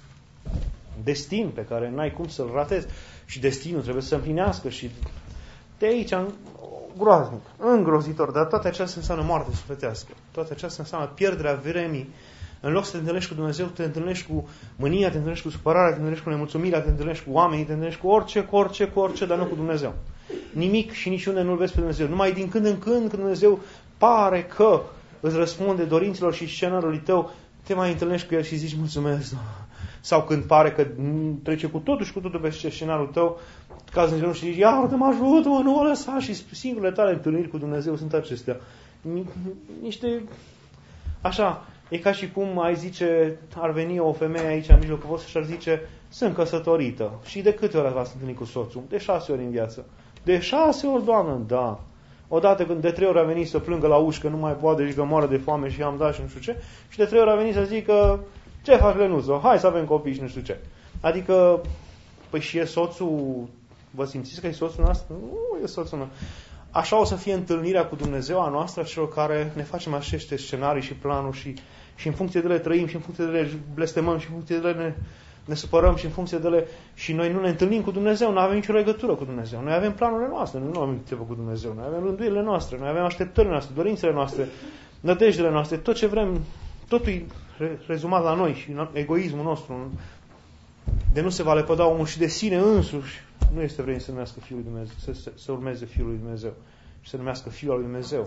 Speaker 1: destin pe care n-ai cum să-l ratezi și destinul trebuie să se împlinească și de aici, groaznic, îngrozitor, dar toate acestea înseamnă moarte sufletească. Toate acestea înseamnă pierderea vremii. În loc să te întâlnești cu Dumnezeu, te întâlnești cu mânia, te întâlnești cu supărarea, te întâlnești cu nemulțumirea, te întâlnești cu oamenii, te întâlnești cu orice, cu orice, cu orice, dar nu cu Dumnezeu. Nimic și niciunde nu-L vezi pe Dumnezeu. Numai din când în când, când Dumnezeu pare că îți răspunde dorinților și scenariului tău, te mai întâlnești cu El și zici mulțumesc. Sau când pare că trece cu totul și cu totul pe scenariul tău, cazi în genunchi și zici, iartă-mă, ajută-mă, nu o lăsa. Și singurele tale întâlniri cu Dumnezeu sunt acestea. Niște, așa, e ca și cum ai zice, ar veni o femeie aici în mijlocul vostru și ar zice, sunt căsătorită. Și de câte ori v-ați întâlnit cu soțul? De șase ori în viață. De șase ori, Doamnă, da. Odată când de trei ori a venit să plângă la ușă că nu mai poate și că moară de foame și i-am dat și nu știu ce. Și de trei ori a venit să zică, ce faci, Lenuță? Hai să avem copii și nu știu ce. Adică, păi și e soțul, vă simțiți că e soțul nostru? Nu e soțul nostru. Așa o să fie întâlnirea cu Dumnezeu a noastră, a celor care ne facem aceste scenarii și planuri și, și în funcție de ele trăim și în funcție de ele blestemăm și în funcție de ele ne, ne supărăm și în funcție de ele și noi nu ne întâlnim cu Dumnezeu, nu avem nicio legătură cu Dumnezeu. Noi avem planurile noastre, nu avem treabă cu Dumnezeu, noi avem rânduielile noastre, noi avem așteptările noastre, dorințele noastre, nădejdele noastre, tot ce vrem, totul e rezumat la noi și egoismul nostru de nu se va lepăda omul și de sine însuși. Nu este vreme să numească Fiul lui Dumnezeu, să, să, să urmeze Fiul lui Dumnezeu și să numească Fiul lui Dumnezeu.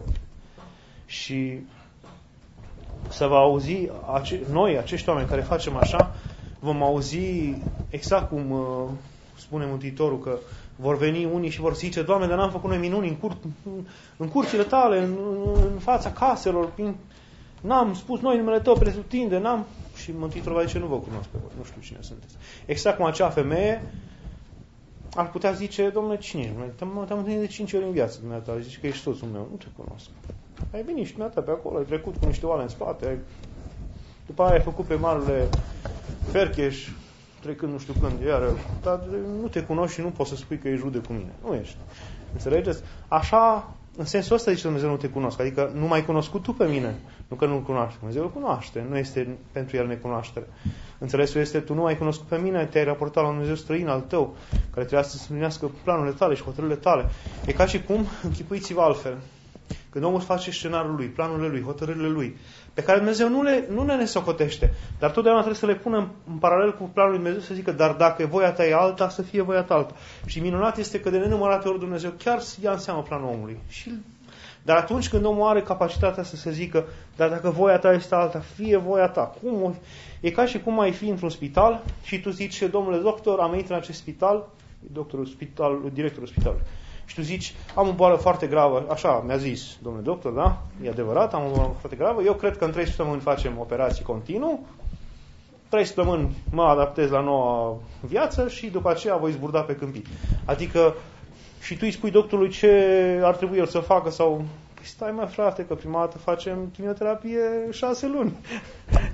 Speaker 1: Și să va auzi, ace- noi, acești oameni care facem așa, vom auzi exact cum uh, spune Mântuitorul, că vor veni unii și vor zice, Doamne, dar n-am făcut noi minuni în, cur- în curțile tale, în, în fața caselor, prin... n-am spus noi numele Tău pretutinde, n-am... Și Mântuitorul va zice, nu vă cunosc pe voi, nu știu cine sunteți. Exact cum acea femeie ar putea zice, Domnule, cine ești? Te-am, te-am întâlnit de cinci ori în viață, dumneata. Zici că ești soțul meu. Nu te cunosc. Ai venit și dumneata pe acolo, ai trecut cu niște oameni în spate, ai... după aia ai făcut pe marele Fercheș, trecând nu știu când, iar, dar nu te cunoști și nu poți să spui că ești rude cu mine. Nu ești. Înțelegeți? Așa, în sensul ăsta zice Dumnezeu, nu te cunosc. Adică nu m-ai cunoscut tu pe mine. Nu că nu-L cunoaște. Dumnezeu îl cunoaște. Nu este pentru El necunoaștere. Înțelesul este, tu nu m-ai cunoscut pe mine, te-ai raportat la un Dumnezeu străin al tău, care trebuia să împlinească planurile tale și hotărârile tale. E ca și cum, închipuiți-vă altfel, când omul face scenariul lui, planurile lui, hotărârile lui, pe care Dumnezeu nu le, nu le nesocotește, dar totdeauna trebuie să le pună în, în paralel cu planul lui Dumnezeu, să zică, dar dacă voia ta e alta, să fie voia ta alta. Și minunat este că de nenumărate ori Dumnezeu chiar ia în seamă planul omului. Și, dar atunci când omul are capacitatea să se zică, dar dacă voia ta este alta, fie voia ta. Cum o... E ca și cum ai fi într-un spital și tu zici, domnule doctor, am venit în acest spital, doctorul spital, directorul spitalului, și tu zici, am o boală foarte gravă, așa mi-a zis, domnule doctor, da? E adevărat, am o boală foarte gravă, eu cred că în trei săptămâni facem operații continuu, trei săptămâni mă adaptez la noua viață și după aceea voi zburda pe câmpii. Adică, și tu îi spui doctorului ce ar trebui el să facă sau, păi stai mai frate, că prima dată facem chimioterapie șase luni.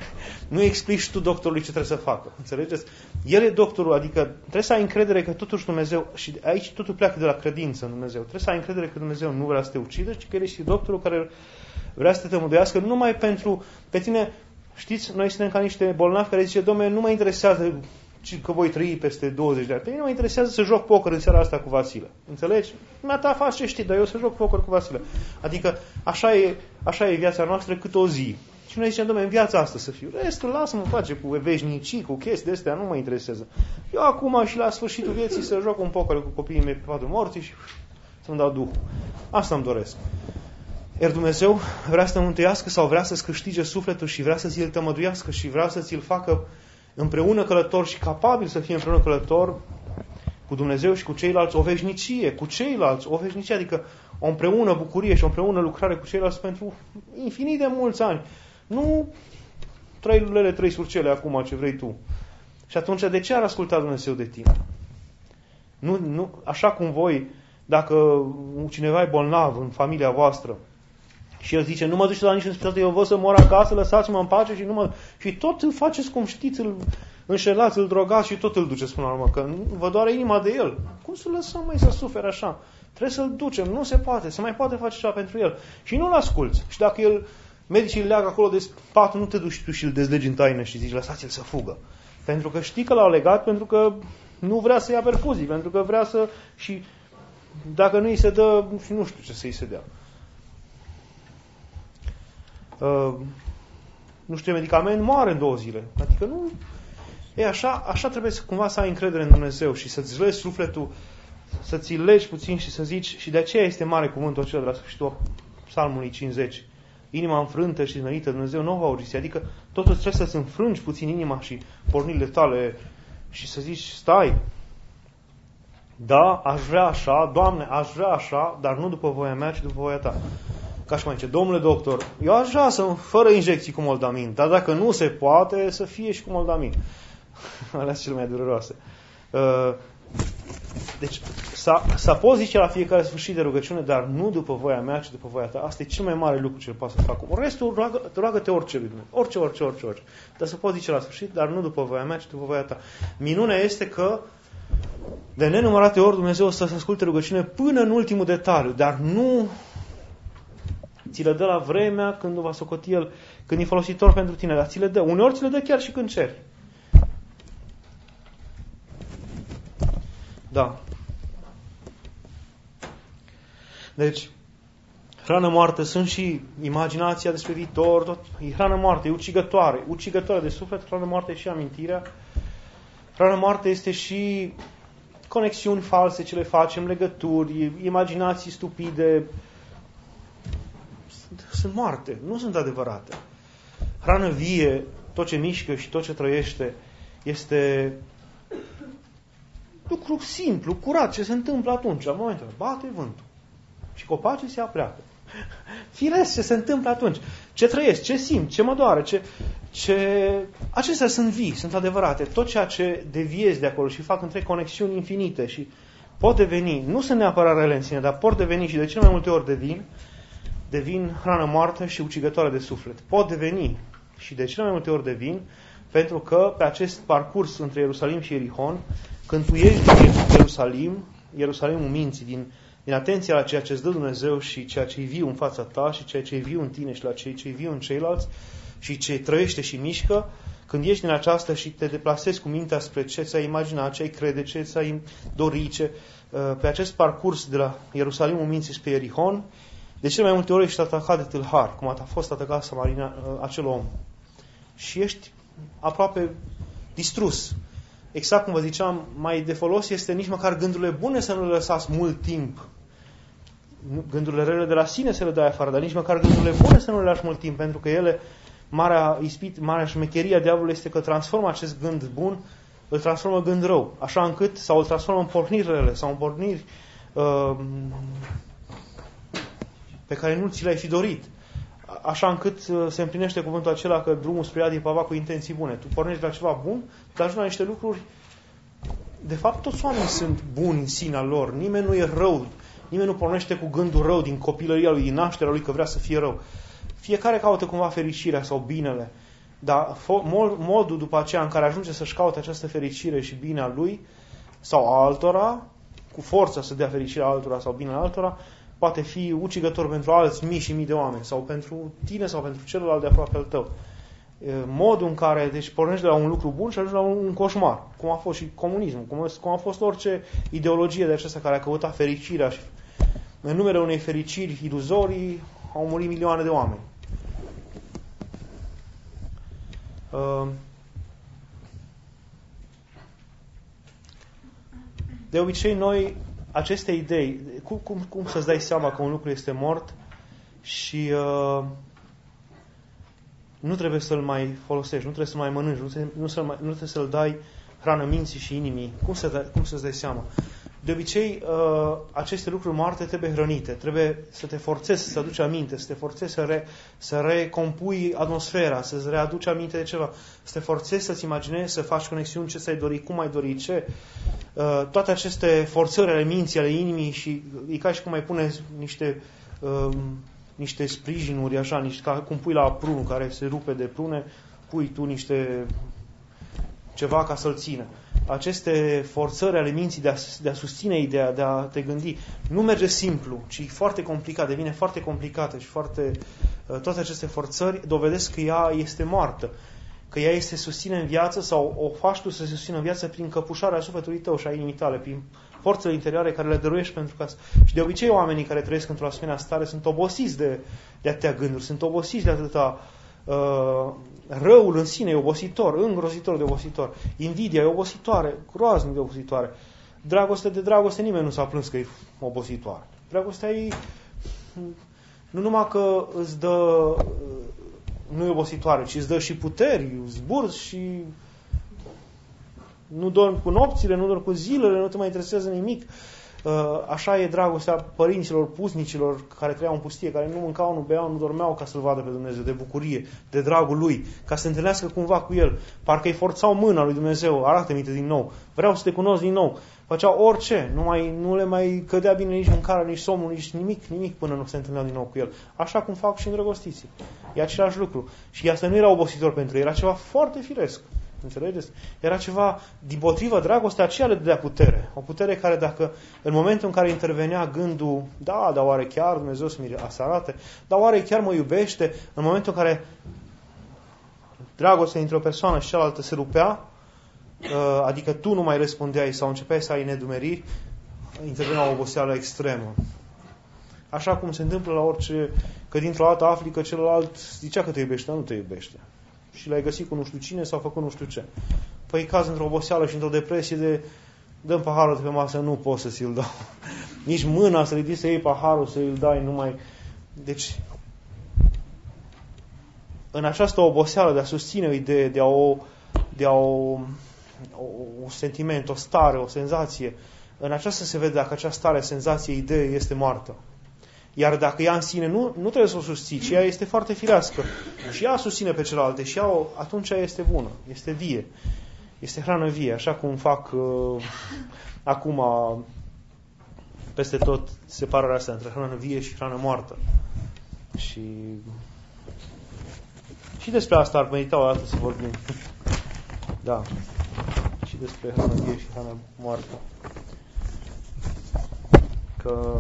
Speaker 1: nu explici tu doctorului ce trebuie să facă. Înțelegeți? El e doctorul, adică trebuie să ai încredere că totuși Dumnezeu, și aici totul pleacă de la credință în Dumnezeu, trebuie să ai încredere că Dumnezeu nu vrea să te ucidă, ci că El este doctorul care vrea să te tămăduiască numai pentru, pe tine, știți, noi suntem ca niște bolnavi care zice, Dom'le, nu mă interesează că voi trăi peste douăzeci de ani. Pe mine mă interesează să joc poker în seara asta cu Vasile. Înțelegi? Mea faci ce știi, dar eu să joc poker cu Vasile. Adică așa e, așa e viața noastră cât o zi. Și noi zicem, Dom'le, în viața asta să fiu. Restul lasă-mă face cu veșnicii, cu chestii de astea, nu mă interesează. Eu acum și la sfârșitul vieții să joc un poker cu copiii mei pe patru morții și să-mi dau Duhul. Asta îmi doresc. Iar Dumnezeu vrea să te mântuiască sau vrea să-ți câștige sufletul și vrea să ți-l tămăduiască și vrea să ți-l facă împreună călător și capabil să fie împreună călător cu Dumnezeu și cu ceilalți o veșnicie, cu ceilalți o veșnicie, adică o împreună bucurie și o împreună lucrare cu ceilalți pentru infinit de mulți ani. Nu trei lulele, trei surcele acum, ce vrei tu. Și atunci, de ce ar asculta Dumnezeu de tine? Nu, nu, așa cum voi, dacă cineva e bolnav în familia voastră și el zice, nu mă duceți la niciun spital, eu vă să mor acasă, lăsați-mă în pace și nu mă... Și tot îl faceți cum știți, îl înșelați, îl drogați și tot îl duceți până la urmă, că vă doare inima de el. Cum să lăsăm mai să sufere așa? Trebuie să-l ducem, nu se poate, se mai poate face ceva pentru el. Și nu-l asculți. Și dacă el, medicii îl leagă acolo de pat, nu te duci tu și îl dezlegi în taină și zici, lăsați-l să fugă. Pentru că știi că l-au legat, pentru că nu vrea să ia perfuzii, pentru că vrea să... Și dacă nu îi se dă, nu știu ce să-i se dea. Uh, nu știu, medicament moare în două zile. Adică nu... E așa, așa trebuie să cumva să ai încredere în Dumnezeu și să-ți legi sufletul, să-ți legi puțin și să zici, și de aceea este mare cuvântul acela de la sfârșitul Psalmului cincizeci. Inima înfrântă și smerită, Dumnezeu nu o va urgisi. Adică totul trebuie să-ți înfrângi puțin inima și pornirile tale și să zici, stai, da, aș vrea așa, Doamne, aș vrea așa, dar nu după voia mea, ci după voia ta. Ca și mai zice, domnule doctor, eu aș vrea să, fără injecții cu moldamin, dar dacă nu se poate, să fie și cu moldamin. Alea sunt cele mai dureroase. Deci, să poți zice la fiecare sfârșit de rugăciune, dar nu după voia mea, ci după voia ta. Asta e cel mai mare lucru ce poate să facă. Restul, roagă, roagă-te orice, Biblie. Orice, orice, orice, orice. Dar să poți zice la sfârșit, dar nu după voia mea, ci după voia ta. Minunea este că de nenumărate ori Dumnezeu o să asculte rugăciune până în ultimul detaliu, dar nu ți le dă la vremea când o va socoti El, când e folositor pentru tine, dar ți le dă. Uneori ți le dă chiar și când ceri. Da. Deci, hrană moartă sunt și imaginația despre viitor, tot, e hrană moartă, e ucigătoare, ucigătoare de suflet, hrană moartă e și amintirea. Hrană moartă este și conexiuni false ce le facem, legături, imaginații stupide, sunt, sunt moarte, nu sunt adevărate. Hrană vie, tot ce mișcă și tot ce trăiește, este lucru simplu, curat, ce se întâmplă atunci, la momentul ăla, bate vântul și copacii se apleacă. Firesc, ce se întâmplă atunci. Ce trăiesc, ce simt, ce mă doare, ce, ce... Acestea sunt vii, sunt adevărate. Tot ceea ce deviezi de acolo și fac între conexiuni infinite și pot deveni, nu sunt neapărat rele în sine, dar pot deveni și de cele mai multe ori devin, devin hrană moartă și ucigătoare de suflet. Pot deveni și de cele mai multe ori devin, pentru că pe acest parcurs între Ierusalim și Ierihon, când tu ieși din Ierusalim, Ierusalimul minții, din din atenția la ceea ce îți dă Dumnezeu și ceea ce e viu în fața ta și ceea ce e viu în tine și la ceea ce e viu în ceilalți și ce trăiește și mișcă, când ieși din aceasta și te deplasezi cu mintea spre ce ți-ai imaginat, ce ai crede, ce ți-ai dori, ce, pe acest parcurs de la Ierusalimul minții spre Ierihon, de cele mai multe ori ești atacat de tâlhari, cum a fost atacat Samarina, acel om. Și ești aproape distrus. Exact cum vă ziceam, mai de folos este nici măcar gândurile bune să nu le lăsați mult timp. Gândurile rele de la sine să le dai afară, dar nici măcar gândurile bune să nu le lași mult timp, pentru că ele, marea ispit, marea șmecherie a diavolului este că transformă acest gând bun, îl transformă în gând rău, așa încât, sau îl transformă în porniri rele, sau în porniri uh, pe care nu ți le-ai fi dorit. Așa încât se împlinește cuvântul acela că drumul spre iad e pavat cu intenții bune. Tu pornești la ceva bun, dar ajungi la niște lucruri. De fapt, toți oamenii sunt buni în sinea lor. Nimeni nu e rău. Nimeni nu pornește cu gândul rău din copilăria lui, din nașterea lui, că vrea să fie rău. Fiecare caută cumva fericirea sau binele. Dar modul după aceea în care ajunge să-și caute această fericire și bine a lui sau a altora, cu forța să dea fericirea altora sau bine a altora, poate fi ucigător pentru alți mii și mii de oameni, sau pentru tine sau pentru celălalt de aproape al tău. Modul în care, deci, pornești de la un lucru bun și ajungi la un coșmar, cum a fost și comunismul, cum, cum a fost orice ideologie de aceasta care a căutat fericirea și în numele unei fericiri iluzorii au murit milioane de oameni. De obicei, noi, aceste idei, cum, cum, cum să-ți dai seama că un lucru este mort și uh, nu trebuie să-l mai folosești, nu trebuie să-l mai mănânci, nu trebuie, nu, să-l mai, nu trebuie să-l dai hrană minții și inimii. Cum, să dai, cum să-ți dai seama? De obicei, uh, aceste lucruri moarte trebuie hrănite, trebuie să te forțezi să aduci aminte, să te forțezi să, re, să recompui atmosfera, să-ți readuci aminte de ceva, să te forțezi să-ți imaginezi, să faci conexiuni, ce ți-ai dori, cum ai dori, ce. Uh, toate aceste forțări ale minții, ale inimii și e ca și cum mai pune niște, uh, niște sprijinuri, așa, niște, ca cum pui la prun care se rupe de prune, pui tu niște ceva ca să-l țină. Aceste forțări ale minții de a, de a susține ideea, de a te gândi, nu merge simplu, ci foarte complicat, devine foarte complicată și foarte... Toate aceste forțări dovedesc că ea este moartă, că ea este susține în viață sau o faci tu să se susțină în viață prin căpușarea sufletului tău și a inimii tale, prin forțele interioare care le dăruiești pentru ca... Și de obicei oamenii care trăiesc într-o asemenea stare sunt obosiți de, de atâtea gânduri, sunt obosiți de atâta... Uh, răul în sine e obositor, îngrozitor de obositor. Invidia e obositoare, groaznic de obositoare. Dragoste de dragoste, nimeni nu s-a plâns că e obositoare. Dragostea e... Nu numai că îți dă... Nu e obositoare, ci îți dă și puteri, zburzi și... Nu dormi cu nopțile, nu dormi cu zilele, nu te mai interesează nimic. Așa e dragostea părinților, pusnicilor care trăiau în pustie, care nu mâncau, nu beau, nu dormeau ca să-L vadă pe Dumnezeu, de bucurie, de dragul Lui, ca să se întâlnească cumva cu El. Parcă îi forțau mâna lui Dumnezeu, arată-mi din nou, vreau să te cunosc din nou. Făceau orice, nu, mai, nu le mai cădea bine nici mâncarea, nici somnul, nici nimic, nimic până nu se întâlneau din nou cu El. Așa cum fac și îndrăgostiții. E același lucru. Și asta nu era obositor pentru ei, era ceva foarte firesc. Înțelegeți? Era ceva dimpotrivă, dragostea aceea le dădea putere. O putere care dacă în momentul în care intervenea gândul, da, dar oare chiar Dumnezeu să arate, dar oare chiar mă iubește, în momentul în care dragostea dintre o persoană și cealaltă se rupea, adică tu nu mai răspundeai sau începeai să ai nedumeriri, intervenea o oboseală extremă. Așa cum se întâmplă la orice, că dintr-o dată afli că celălalt zicea că te iubește, dar nu te iubește. Și l-ai găsit cu nu știu cine sau făcut nu știu ce. Păi caz într-o oboseală și într-o depresie de dăm paharul de pe masă, nu poți să ți-l dau. Nici mâna să ridici să iei paharul, să îl dai, nu mai... Deci, în această oboseală de a susține o idee, de a o... De a o, o, o sentiment, o stare, o senzație, în aceasta se vede dacă această stare, senzație, idee este moartă. Iar dacă ea în sine nu, nu trebuie să o susții, ci ea este foarte firească și ea susține pe celelalte și ea, atunci ea este bună, este vie, este hrană vie, așa cum fac uh, acum peste tot separarea asta între hrană vie și hrană moartă. Și, și despre asta ar merita o dată să vorbim. Da. Și despre hrană vie și hrană moartă. Că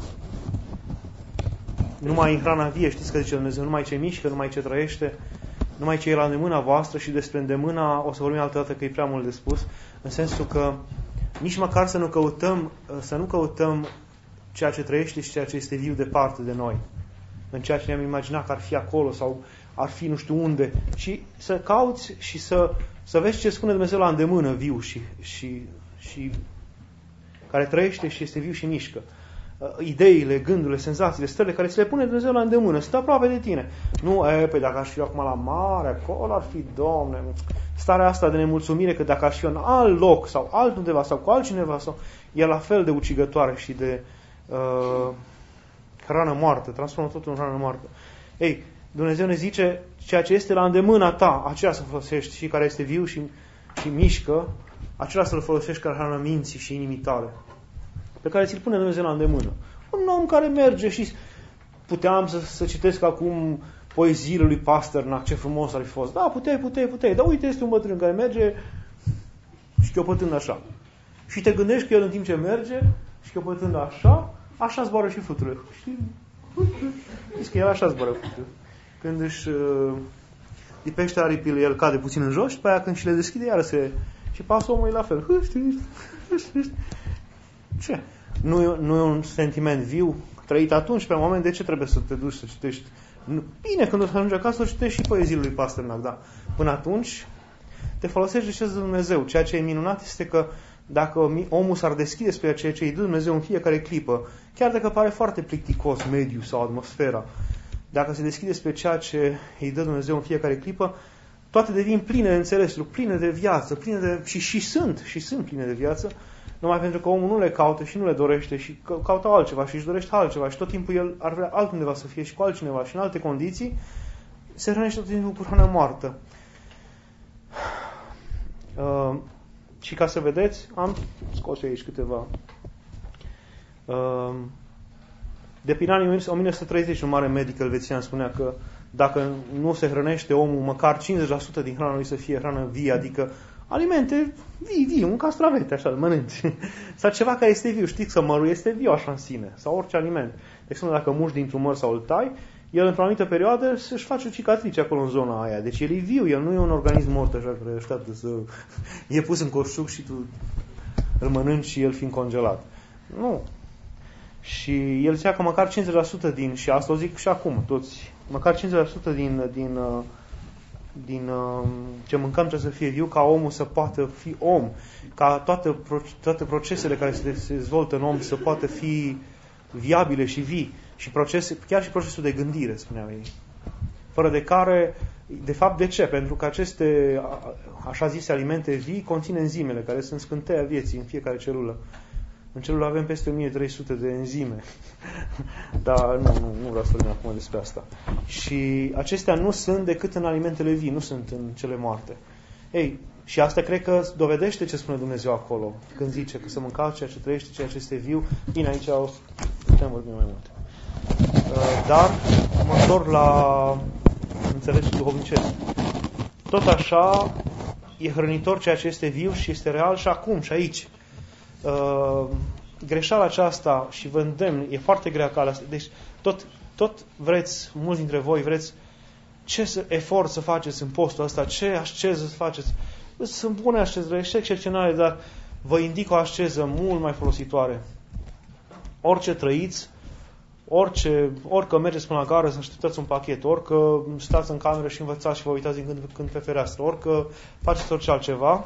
Speaker 1: numai în hrana vie, știți că zice Dumnezeu, numai ce mișcă, numai ce trăiește, numai ce e la îndemâna voastră, și despre îndemâna o să vorbim altă dată că e prea mult de spus, în sensul că nici măcar să nu căutăm, să nu căutăm ceea ce trăiește și ceea ce este viu departe de noi, în ceea ce ne-am imaginat că ar fi acolo sau ar fi nu știu unde, și să cauți și să, să vezi ce spune Dumnezeu la îndemână, viu și, și, și care trăiește și este viu și mișcă. Ideile, gândurile, senzațiile, stările care ți le pune Dumnezeu la îndemână, stă aproape de tine. Nu, e, pe dacă aș fi acum la mare, acolo ar fi, Doamne, starea asta de nemulțumire că dacă aș fi în alt loc sau altundeva sau cu altcineva, sau, e la fel de ucigătoare și de uh, hrană moartă, transformă totul în hrană moartă. Ei, Dumnezeu ne zice, ceea ce este la îndemâna ta, aceea să folosești, și care este viu și, și mișcă, acela să-l folosești ca hrană minții și inimii tale, pe care ți-l pune Dumnezeu la îndemână. Un om care merge și puteam să, să citesc acum poeziile lui Pasternak, ce frumos ar fi fost. Da, puteai, puteai, puteai. Dar uite, este un bătrân care merge șchiopătând așa. Și te gândești că el în timp ce merge, șchiopătând așa, așa zboară și fluturile. Știi? Știți că el așa zboară fluturile. Când își uh, lipește aripile, el cade puțin în jos și după aia când și le deschide, iară se... Și pasul omului la fel. Ce? Nu e, nu e un sentiment viu trăit atunci, pe moment, de ce trebuie să te duci să citești? Bine, când o să ajungi acasă, să citești și poeziile lui Pasternak, da. Până atunci, te folosești de ce de Dumnezeu. Ceea ce e minunat este că dacă omul s-ar deschide spre ceea ce îi dă Dumnezeu în fiecare clipă, chiar dacă pare foarte plicticos mediul sau atmosfera, dacă se deschide spre ceea ce îi dă Dumnezeu în fiecare clipă, toate devin pline de înțelesuri, pline de viață, pline de... Și, și sunt, și sunt pline de viață, numai pentru că omul nu le caută și nu le dorește și caută altceva și își dorește altceva și tot timpul el ar vrea altundeva să fie și cu altcineva și în alte condiții, se hrănește tot timpul cu hrană moartă. Uh, și ca să vedeți, am scos aici câteva... Uh, de prin anii o mie nouă sute treizeci, un mare medic elvețian spunea că dacă nu se hrănește omul, măcar cincizeci la sută din hrana lui să fie hrană vie, adică alimente vii, vii, un castravete, așa, îl mănânci. Sau ceva care este viu. Știți că mărul este viu așa în sine. Sau orice aliment. De exemplu, dacă muși dintr-un măr sau îl tai, el într-o anumită perioadă își face o cicatrice acolo în zona aia. Deci el e viu, el nu e un organism mort așa care așteaptă să... E pus în coșuc și tu îl mănânci și el fiind congelat. Nu. Și el zicea că măcar cincizeci la sută din, și asta o zic și acum, toți, măcar cincizeci la sută din, din, din ce mâncăm trebuie să fie viu, ca omul să poată fi om, ca toate, toate procesele care se dezvoltă în om să poată fi viabile și vii, și procese, chiar și procesul de gândire, spuneau ei. Fără de care, de fapt, de ce? Pentru că aceste, așa zise, alimente vii conțin enzimele, care sunt scânteia vieții în fiecare celulă. În celulă avem peste o mie trei sute de enzime. Dar nu, nu, nu vreau să vorbim acum despre asta. Și acestea nu sunt decât în alimentele vii, nu sunt în cele moarte. Ei, și asta cred că dovedește ce spune Dumnezeu acolo. Când zice că să mâncați ceea ce trăiește, ceea ce este viu. Bine, aici o să putem vorbi mai mult. Dar mă întorc la înțelegeri duhovnicești. Tot așa e hrănitor ceea ce este viu și este real și acum și aici. Uh, greșeala aceasta și vă îndemn, e foarte grea calea asta. Deci tot, tot vreți, mulți dintre voi vreți ce să, efort să faceți în postul ăsta, ce asceză să faceți. Sunt bune ascezele, ești excepționale, dar vă indic o asceză mult mai folositoare. Orice trăiți, orice, orică mergeți până la gară să așteptați un pachet, orică stați în cameră și învățați și vă uitați din când, când pe fereastră, orică faceți orice altceva,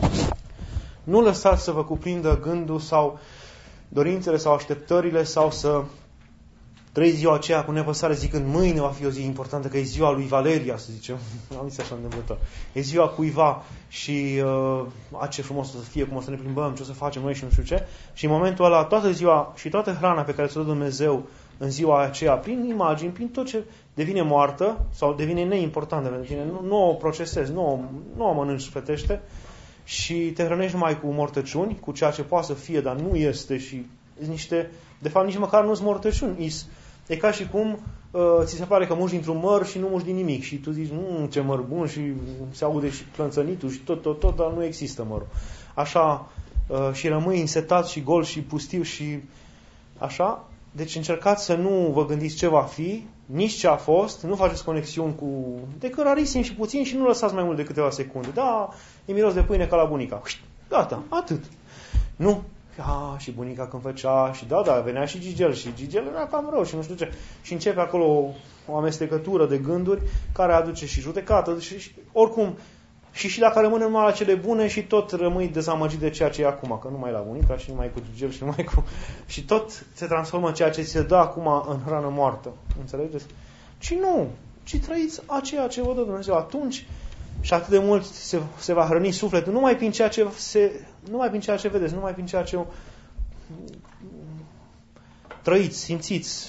Speaker 1: nu lăsați să vă cuprindă gândul sau dorințele sau așteptările sau să trăiți ziua aceea cu nepăsare zicând mâine va fi o zi importantă, că e ziua lui Valeria, să zicem. Am zis așa întâmplător. E ziua cuiva și uh, a, ce frumos o să fie, cum o să ne plimbăm, ce o să facem noi și nu știu ce. Și în momentul ăla, toată ziua și toată hrana pe care ți-o dă Dumnezeu în ziua aceea, prin imagini, prin tot ce devine moartă sau devine neimportantă pentru tine, nu, nu o procesezi, nu o, nu o mănânci sufletește, și te hrănești numai cu mortăciuni, cu ceea ce poate să fie, dar nu este și niște, de fapt nici măcar nu sunt mortăciuni. E ca și cum uh, ți se pare că muși dintr-un măr și nu muși din nimic și tu zici, nu, ce măr bun și se aude și clănțănitul și tot, tot, tot, dar nu există mărul. Așa, uh, și rămâi însetat și gol și pustiu și așa. Deci încercați să nu vă gândiți ce va fi, nici ce a fost, nu faceți conexiuni cu... decât rarisim și puțin și nu lăsați mai mult de câteva secunde. Da, e miros de pâine ca la bunica. Gata, atât. Nu. A, și bunica când făcea, și da, da, venea și Gigel, și Gigel era cam rău și nu știu ce. Și începe acolo o, o amestecătură de gânduri care aduce și judecată. Și, și, oricum, și și dacă rămâne numai la cele bune și tot rămâi dezamăgit de ceea ce e acum, că nu mai la bunica și nu mai cu Gigel și nu mai cu... Și tot se transformă ceea ce se dă acum în hrană moartă. Înțelegeți? Și nu, ci trăiți a ceea ce vă dă Dumnezeu atunci și atât de mult se, se va hrăni sufletul, numai prin ceea ce se, numai prin ceea ce vedeți, numai prin ceea ce trăiți, simțiți,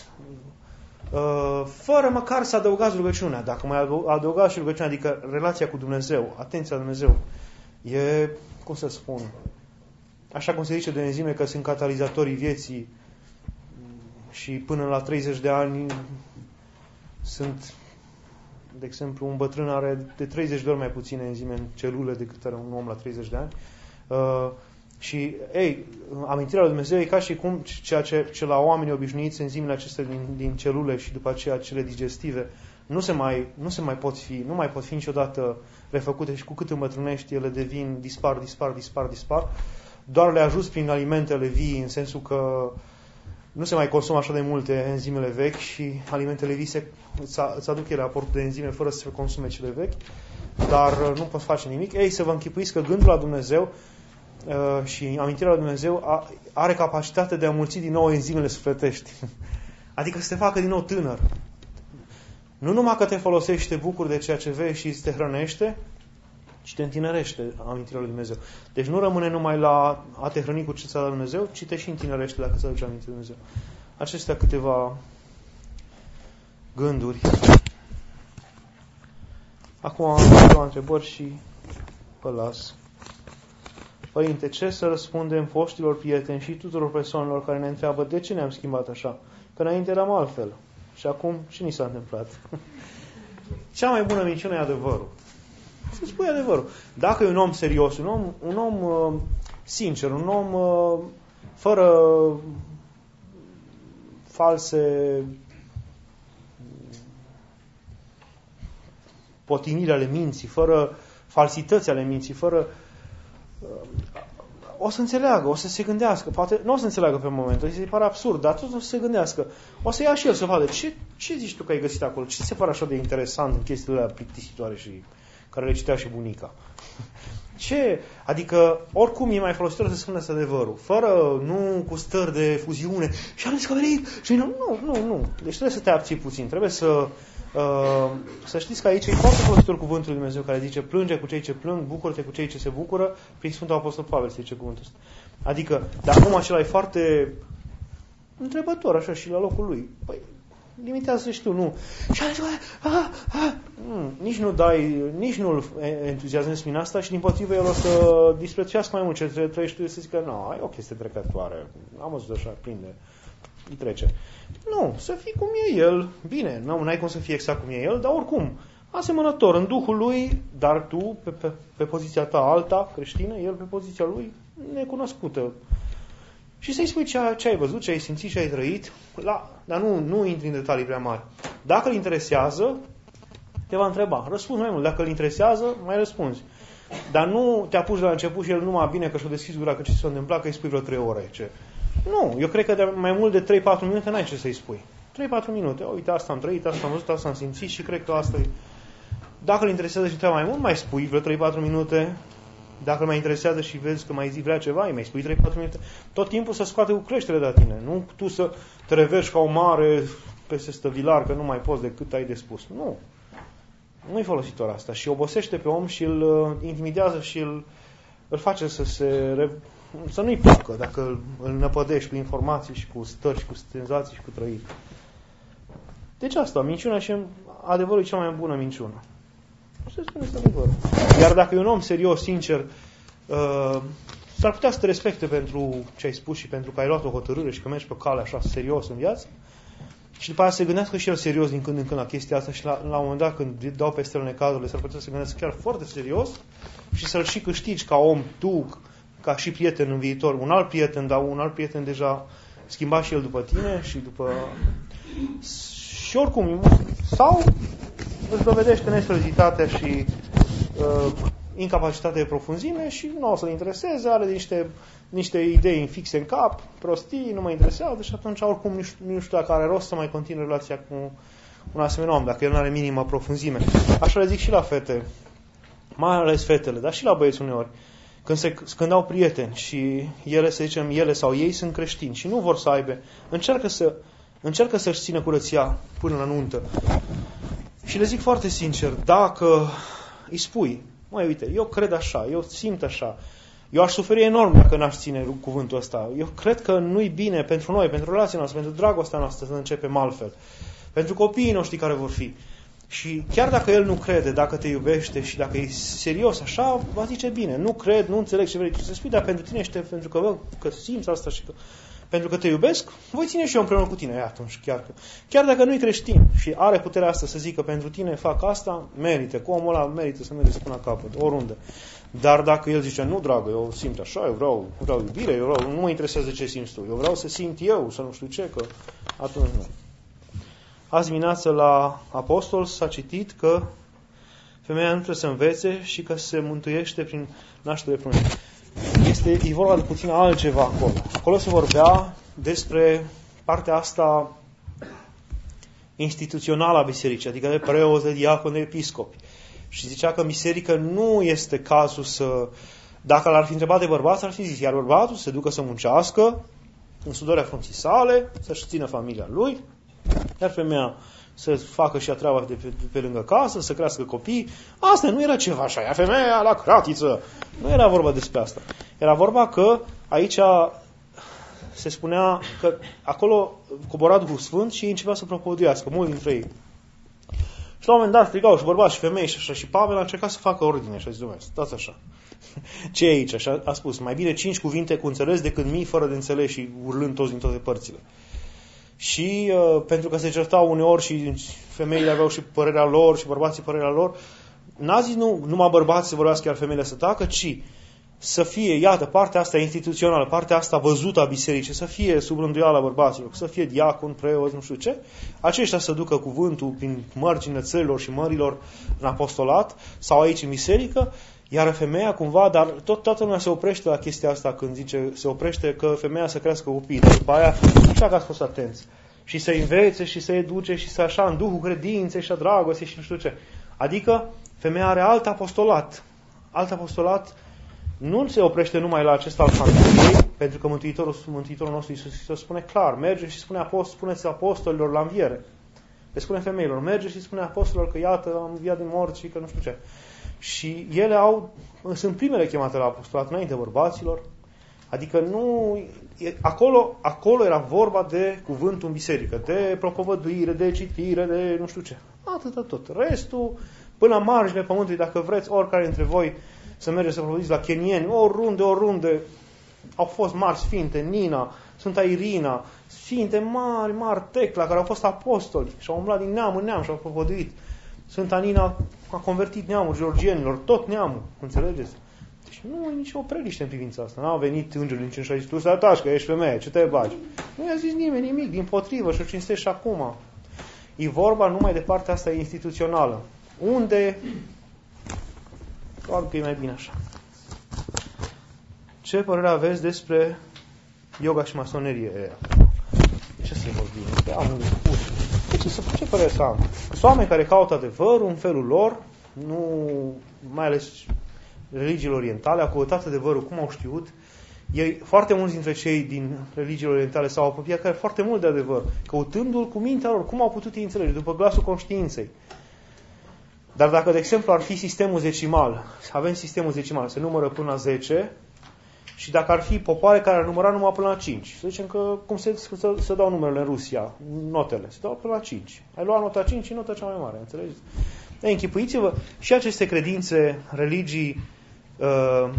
Speaker 1: fără măcar să adăugați rugăciunea. Dacă mai adăugați și rugăciunea, adică relația cu Dumnezeu, atenția la Dumnezeu, e, cum să spun, așa cum se zice de enzime că sunt catalizatorii vieții și până la treizeci de ani sunt De exemplu, un bătrân are de treizeci de ori mai puține enzime în celule decât are un om la treizeci de ani. Uh, și, ei, amintirea lui Dumnezeu e ca și cum ceea ce, ce la oamenii obișnuiți, enzimele acestea din, din celule și după aceea cele digestive, nu se mai, nu se mai pot fi, nu mai pot fi niciodată refăcute și cu cât îmbătrânești, ele devin, dispar, dispar, dispar, dispar. Doar le ajuți prin alimentele vii, în sensul că nu se mai consumă așa de multe enzimele vechi și alimentele vii se, îți aduc ele aportul de enzime fără să se consume cele vechi, dar nu poți face nimic. Ei, să vă închipuiți că gândul la Dumnezeu uh, și amintirea la Dumnezeu a, are capacitatea de a mulți din nou enzimele sufletești. Adică să te facă din nou tânăr. Nu numai că te folosești, te bucuri de ceea ce vezi și te hrănește, ci te întinerește amintirea lui Dumnezeu. Deci nu rămâne numai la a te hrăni cu ce ți-a dat Dumnezeu, ci te și întinerește dacă ți aduce amintirea lui Dumnezeu. Acestea câteva gânduri. Acum am câteva întrebări și vă las. Părinte, ce să răspundem foștilor prieteni și tuturor persoanelor care ne întreabă de ce ne-am schimbat așa? Că înainte eram altfel. Și acum ce ni s-a întâmplat? Cea mai bună minciună e adevărul. Să spui adevărul. Dacă e un om serios, un om, un om uh, sincer, un om uh, fără false potiniri ale minții, fără falsități ale minții, fără... Uh, o să înțeleagă, o să se gândească. Poate nu o să înțeleagă pe moment, o să-i pare absurd, dar tot o să se gândească. O să ia și el să vadă ce, ce zici tu că ai găsit acolo, ce se pare așa de interesant în chestiile alea plictisitoare și care le citea și bunica. Ce? Adică, oricum e mai folositor să spuneți adevărul, fără, nu cu stări de fuziune. Și am descoperit! Și nu, nu, nu, nu. Deci trebuie să te abții puțin. Trebuie să, uh, să știți că aici e foarte folositor cuvântul lui Dumnezeu care zice plânge cu cei ce plâng, bucură-te cu cei ce se bucură, prin Sfântul Apostol Pavel se zice cuvântul ăsta. Adică, dar acum acela e foarte întrebător, așa, și la locul lui. Păi, limitează și tu, nu. Și am zis, ah, ah. Mm, nici nu dai, nici nu-l entuziasmezi prin asta și din potrivă el o să disprețuiască mai mult ce trăiești tu, să zică, nu, e o chestie trecătoare, am văzut așa, prinde, îi trece. Nu, să fii cum e el, bine, nu ai cum să fii exact cum e el, dar oricum, asemănător, în Duhul lui, dar tu, pe, pe, pe poziția ta alta, creștină, el pe poziția lui, necunoscută. Și să-i spui ce, ce ai văzut, ce ai simțit, ce ai trăit, la, dar nu, nu intri în detalii prea mari. Dacă îl interesează, te va întreba. Răspunzi mai mult. Dacă îl interesează, mai răspunzi. Dar nu te apuci de la început și el numai bine că și-o deschizi gura că ce s-a întâmplat, că îi spui vreo trei ore. Ce? Nu, eu cred că de mai mult de trei patru minute n-ai ce să-i spui. trei patru minute. O, uite, asta am trăit, asta am văzut, asta am simțit și cred că asta e. Dacă îl interesează și te mai mult, mai spui vreo trei patru minute. Dacă îl mai interesează și vezi că mai zi vrea ceva, îi mai spui trei patru minute. Tot timpul să scoate cu creștere de la tine. Nu tu să te reverși ca o mare peste stăvilar, că nu mai poți decât ai de spus. Nu. Nu-i folositor asta. Și obosește pe om și îl intimidează și îl, îl face să se să nu-i placă dacă îl, îl năpădești cu informații și cu stări și cu senzații și cu trăiri. Deci asta, minciuna și adevărul e cea mai bună minciună. Se spune să adevărul. Iar dacă e un om serios, sincer, uh, s-ar putea să te respecte pentru ce ai spus și pentru că ai luat o hotărâre și că mergi pe cale așa serios în viață și după aceea se gândească și el serios din când în când la chestia asta și la, la un moment dat când dau peste el necazurile s-ar putea să se gândească chiar foarte serios și să-l și câștigi ca om, tu, ca și prieten în viitor, un alt prieten, dar un alt prieten deja schimbat și el după tine și după... Și oricum, sau îți dovedește neseriozitatea și uh, incapacitatea de profunzime și nu o să-l intereseze, are niște, niște idei fixe în cap, prostii, nu mă interesează și atunci oricum nu știu, nu știu dacă are rost să mai continue relația cu un asemenea om, dacă el nu are minimă profunzime. Așa le zic și la fete, mai ales fetele, dar și la băieți uneori. Când, se, când au prieteni și ele, să zicem, ele sau ei sunt creștini și nu vor să aibă, încearcă, să, încearcă să-și țină curăția până la nuntă. Și le zic foarte sincer, dacă îi spui, măi, uite, eu cred așa, eu simt așa, eu aș suferi enorm dacă n-aș ține cuvântul ăsta. Eu cred că nu-i bine pentru noi, pentru relația noastră, pentru dragostea noastră să începem altfel. Pentru copiii noștri care vor fi. Și chiar dacă el nu crede, dacă te iubește și dacă e serios așa, va zice bine, nu cred, nu înțeleg ce vrei să spui, dar pentru tine este pentru că, bă, că simți asta și că... pentru că te iubesc, voi ține și eu împreună cu tine. E, atunci, chiar, că, chiar dacă nu-i creștin și are puterea asta să zică pentru tine fac asta, merită. Cu omul ăla merită să mergi până la capăt, oriunde. Dar dacă el zice, nu, dragă, eu simt așa, eu vreau, vreau iubire, eu vreau, nu mă interesează ce simți tu, eu vreau să simt eu, să nu știu ce, că atunci nu. Azi dimineață la Apostol s-a citit că femeia nu trebuie să învețe și că se mântuiește prin naștere prunii. Este, e vorba de puțin altceva acolo. Acolo se vorbea despre partea asta instituțională a bisericii, adică de preoți, de diaconi, de episcopi. Și zicea că în biserică nu este cazul să... Dacă l-ar fi întrebat de bărbat, ar fi zis, iar bărbatul se ducă să muncească în sudoarea frunții sale, să-și țină familia lui, iar femeia să facă și a treaba de pe, de pe lângă casă, să crească copii. Asta nu era ceva așa, ia femeia la cratiță. Nu era vorba despre asta. Era vorba că aici se spunea că acolo cobora Duhul Sfânt și ei începea să propovăduiască, mulți dintre ei. Și la un moment dat strigau și bărbați și femei și așa. Și Pavel a încercat să facă ordine și a zis, Dumnezeu, stați așa. Ce e aici? Și a, a spus, mai bine cinci cuvinte cu înțeles decât mii fără de înțeles și urlând toți din toate părțile. Și uh, pentru că se certau uneori și femeile aveau și părerea lor și bărbații părerea lor, n-a zis nu, numai bărbații să vorbească, iar femeile să tacă, ci să fie, iată, partea asta instituțională, partea asta văzută a bisericii, să fie sub rânduiala bărbaților, să fie diacon, preoți, nu știu ce, aceștia să ducă cuvântul prin mărginile țărilor și mărilor în apostolat sau aici în biserică, iar femeia cumva, dar tot toată lumea se oprește la chestia asta când zice, se oprește că femeia să crească copii, după aia, așa că ați fost atenți, și să învețe și să educe și să așa în duhul credinței și a dragostei și nu știu ce. Adică femeia are alt apostolat, alt apostolat. Nu se oprește numai la acesta al familiei, pentru că Mântuitorul, Mântuitorul nostru Iisus Hristos spune clar, merge și spune apost, spuneți apostolilor la înviere. Le spune femeilor, merge și spune apostolilor că iată, am înviat din morți și că nu știu ce. Și ele au, sunt primele chemate la apostolat, înainte bărbaților. Adică nu, acolo, acolo era vorba de cuvântul în biserică, de propovăduire, de citire, de nu știu ce. Atât, tot. Restul, până la marginile pământului, dacă vreți, oricare dintre voi să mergeți să propovăduiți la kenieni, oriunde, oriunde, au fost mari sfinte, Nina, Sfânta Irina, sfinte mari, mari Tecla, care au fost apostoli și au umblat din neam în neam și au propovăduit. Sfânta Nina a convertit neamul georgienilor, tot neamul, înțelegeți? Deci nu e nicio preliște în privința asta. N-a venit îngerul din cer și a zis, tu să ataci, că ești femeie, ce te bagi? Nu i-a zis nimeni nimic, dimpotrivă, și o cinstești și acum. E vorba numai de partea asta instituțională. Unde... Probabil că e mai bine așa. Ce părere aveți despre yoga și masonerie? Ce să vorbim? Am un discurs. Ce, să, ce părere să am? Sunt oameni care caută adevărul în felul lor, nu, mai ales religiile orientale, au căutat adevărul cum au știut. Ei, foarte mulți dintre cei din religiile orientale s-au apropiat care foarte mult de adevăr, căutându-l cu mintea lor, cum au putut ei înțelege, după glasul conștiinței. Dar dacă, de exemplu, ar fi sistemul decimal, avem sistemul decimal, se numără până la zece, și dacă ar fi popoare care ar număra numai până la cinci, să zicem că, cum se, să, să dau numerele în Rusia, notele, se dau până la cinci. Ai luat nota cinci și nota cea mai mare, înțelegeți? Ei, închipuiți-vă, și aceste credințe, religii uh,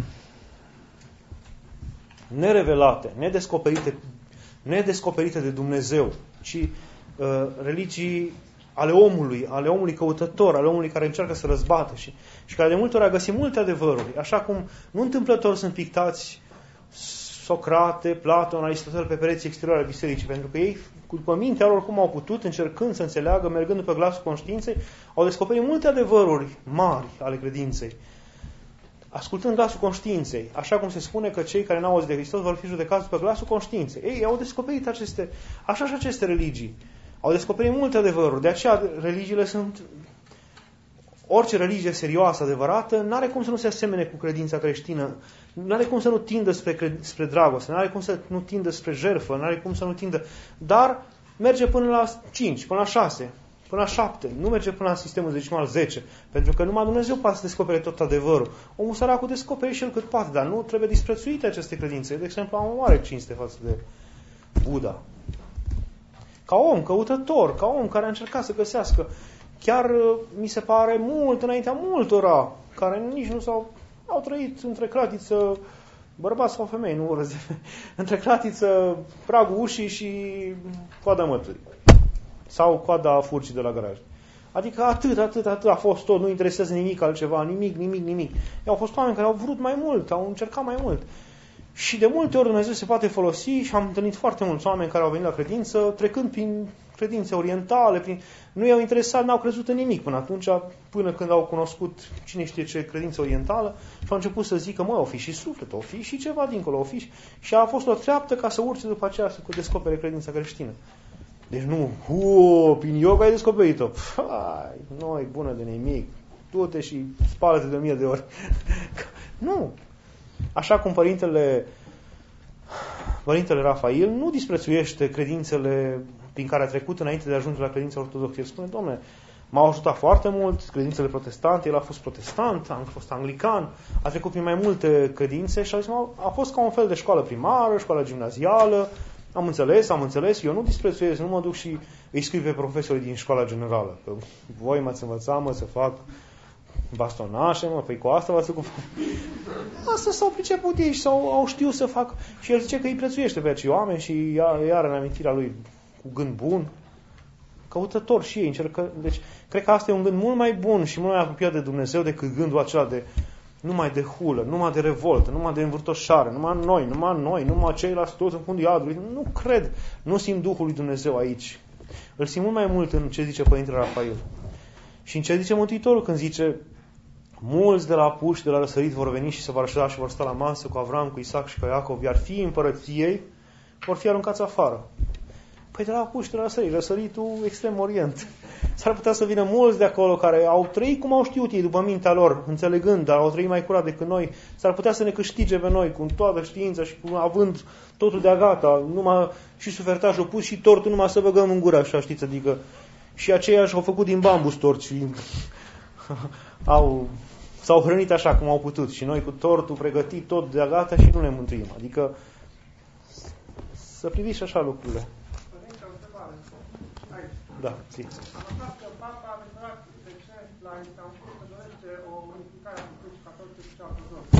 Speaker 1: nerevelate, nedescoperite, nedescoperite de Dumnezeu, ci uh, religii ale omului, ale omului căutător, ale omului care încearcă să răzbată și, și care de multe ori a găsit multe adevăruri. Așa cum nu întâmplător sunt pictați Socrate, Platon, Aristotel pe pereții exteriori ale bisericii, pentru că ei, după mintea lor, cum au putut, încercând să înțeleagă, mergând după glasul conștiinței, au descoperit multe adevăruri mari ale credinței. Ascultând glasul conștiinței, așa cum se spune că cei care n-au auzit de Hristos vor fi judecați după glasul conștiinței. Ei au descoperit aceste, așa și aceste religii. Au descoperit multe adevăruri. De aceea religiile sunt... Orice religie serioasă, adevărată, n-are cum să nu se asemene cu credința creștină, n-are cum să nu tindă spre, spre dragoste, n-are cum să nu tindă spre jertfă, n-are cum să nu tindă... Dar merge până la cinci, până la șase, până la șapte, nu merge până la sistemul decimal zece, pentru că numai Dumnezeu poate să descopere tot adevărul. Omul săracul descopere și el cât poate, dar nu trebuie disprețuite aceste credințe. De exemplu, am o mare cinste față de Buddha. Ca om căutător, ca om care a încercat să găsească. Chiar mi se pare mult înaintea multora care nici nu s-au au trăit între cratiță bărbați sau femei, nu urăți, între cratiță, pragul ușii și coada măturii. Sau coada furcii de la garaj. Adică atât, atât, atât a fost tot, nu interesează nimic altceva, nimic, nimic, nimic. Au fost oameni care au vrut mai mult, au încercat mai mult. Și de multe ori Dumnezeu se poate folosi și am întâlnit foarte mulți oameni care au venit la credință, trecând prin credințe orientale, prin... nu i-au interesat, n-au crezut în nimic până atunci, până când au cunoscut cine știe ce credință orientală și au început să zică, mă, o fi și suflet, o fi și ceva dincolo, o fi și... și a fost o treaptă ca să urce după aceea să descopere credința creștină. Deci nu, uuu, prin yoga ai descoperit-o. Păi, nu e bună de nimic. Du-te și spală-te de o mie de ori. Nu. Așa cum părintele, părintele Rafael nu disprețuiește credințele prin care a trecut înainte de a ajunge la credința ortodoxă. El spune, Doamne, m-au ajutat foarte mult credințele protestante, el a fost protestant, a fost anglican, a trecut prin mai multe credințe și a, zis, a fost ca un fel de școală primară, școală gimnazială. Am înțeles, am înțeles, eu nu disprețuiesc, nu mă duc și îi scriu pe profesorii din școala generală. Că voi m-ați învățat, mă, să fac bastonașe, mă, păi cu asta v-ați ocupat. Asta s-au priceput ei și s-au, au știut să fac. Și el zice că îi prețuiește pe acei oameni și iar, iar în amintirea lui cu gând bun, căutător și ei. Încercă, deci, cred că asta e un gând mult mai bun și mult mai apropiat de Dumnezeu decât gândul acela de numai de hulă, numai de revoltă, numai de învârtoșare, numai noi, numai noi, numai ceilalți toți în fundul iadului. Nu cred, nu simt Duhul lui Dumnezeu aici. Îl simt mult mai mult în ce zice Părintele Rafael. Și în ce zice Mântuitorul când zice mulți de la apuși, de la răsărit vor veni și se vor așeza și vor sta la masă cu Avram, cu Isaac și cu Iacov, iar fiii împărăției vor fi aruncați afară. Păi de la apuși, de la răsărit, răsăritul extrem orient. S-ar putea să vină mulți de acolo care au trăit cum au știut ei, după mintea lor, înțelegând, dar au trăit mai curat decât noi. S-ar putea să ne câștige pe noi cu toată știința și cu, având totul de-a gata, numai și sufertașul pus și tortul numai să băgăm în gură, așa știți, adică și aceiași au făcut din bambus tort și au, s-au hrănit așa cum au putut și noi cu tortul pregătit tot de-a gata și nu ne mântuim. Adică să priviți și așa lucrurile. Da, zi.
Speaker 2: Am aflat că Papa a declarat recent la Istanbul că dorește o unificare a Bisericii Catolice și cea ortodoxă.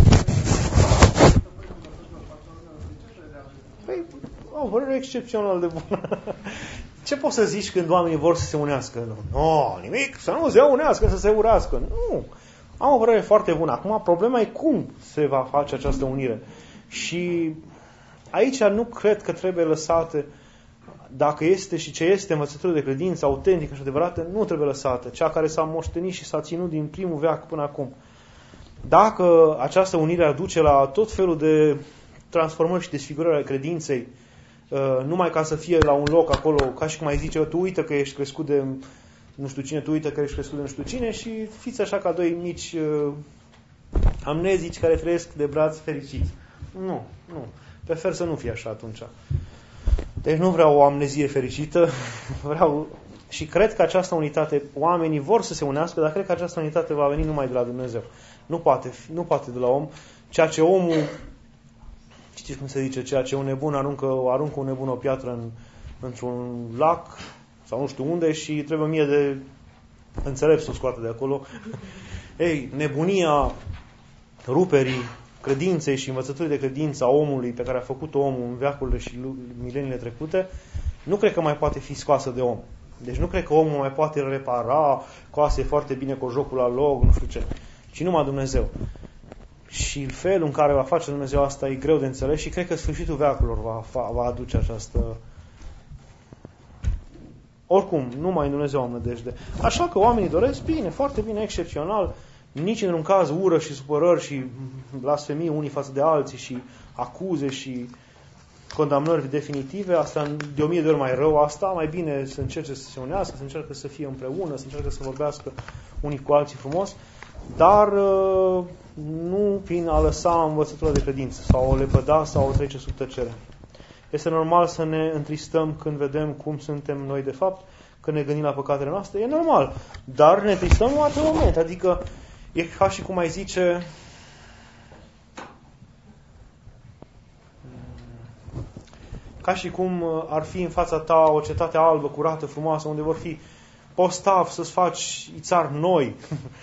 Speaker 1: Păi, o părere excepțional de bună. Ce poți să zici când oamenii vor să se unească? Nu, no, nimic, să nu se unească, să se urască. Nu. Am o părere foarte bună. Acum, problema e cum se va face această unire. Și aici nu cred că trebuie lăsate, dacă este și ce este învățătură de credință autentică și adevărată, nu trebuie lăsată. Cea care s-a moștenit și s-a ținut din primul veac până acum. Dacă această unire aduce la tot felul de transformări și desfigurări ale credinței, numai ca să fie la un loc acolo, ca și cum ai zice, tu uită că ești crescut de nu știu cine, tu uită că ești crescut de nu știu cine și fiți așa ca doi mici amnezici care trăiesc de braț fericiți. Nu, nu. Prefer să nu fie așa atunci. Deci nu vreau o amnezie fericită, vreau și cred că această unitate, oamenii vor să se unească, dar cred că această unitate va veni numai de la Dumnezeu. Nu poate, nu poate de la om. Ceea ce omul, știți cum se zice, ceea ce un nebun aruncă, aruncă un nebun o piatră în, într-un lac sau nu știu unde și trebuie mie de înțelept să o scoată de acolo. Ei, nebunia ruperii credinței și învățăturii de credință a omului pe care a făcut-o omul în veacurile și mileniile trecute, nu cred că mai poate fi scoasă de om. Deci nu cred că omul mai poate repara, coase foarte bine cu jocul la loc, nu știu ce, ci numai Dumnezeu. Și felul în care va face Dumnezeu asta e greu de înțeles și cred că sfârșitul veacurilor va, va aduce această... Oricum, numai în Dumnezeu am nădejde. Așa că oamenii doresc bine, foarte bine, excepțional, nici într-un caz ură și supărări și blasfemii unii față de alții și acuze și condamnări definitive, asta de o mie de ori mai rău, asta mai bine să încerce să se unească, să încerce să fie împreună, să încerce să vorbească unii cu alții frumos, dar nu prin a lăsa învățătura de credință sau o lepăda sau o trece sub tăcere. Este normal să ne întristăm când vedem cum suntem noi de fapt, când ne gândim la păcatele noastre, e normal, dar ne întristăm în atât moment, adică e ca și cum ai zice ca și cum ar fi în fața ta o cetate albă, curată, frumoasă, unde vor fi postav să-ți faci ițari noi,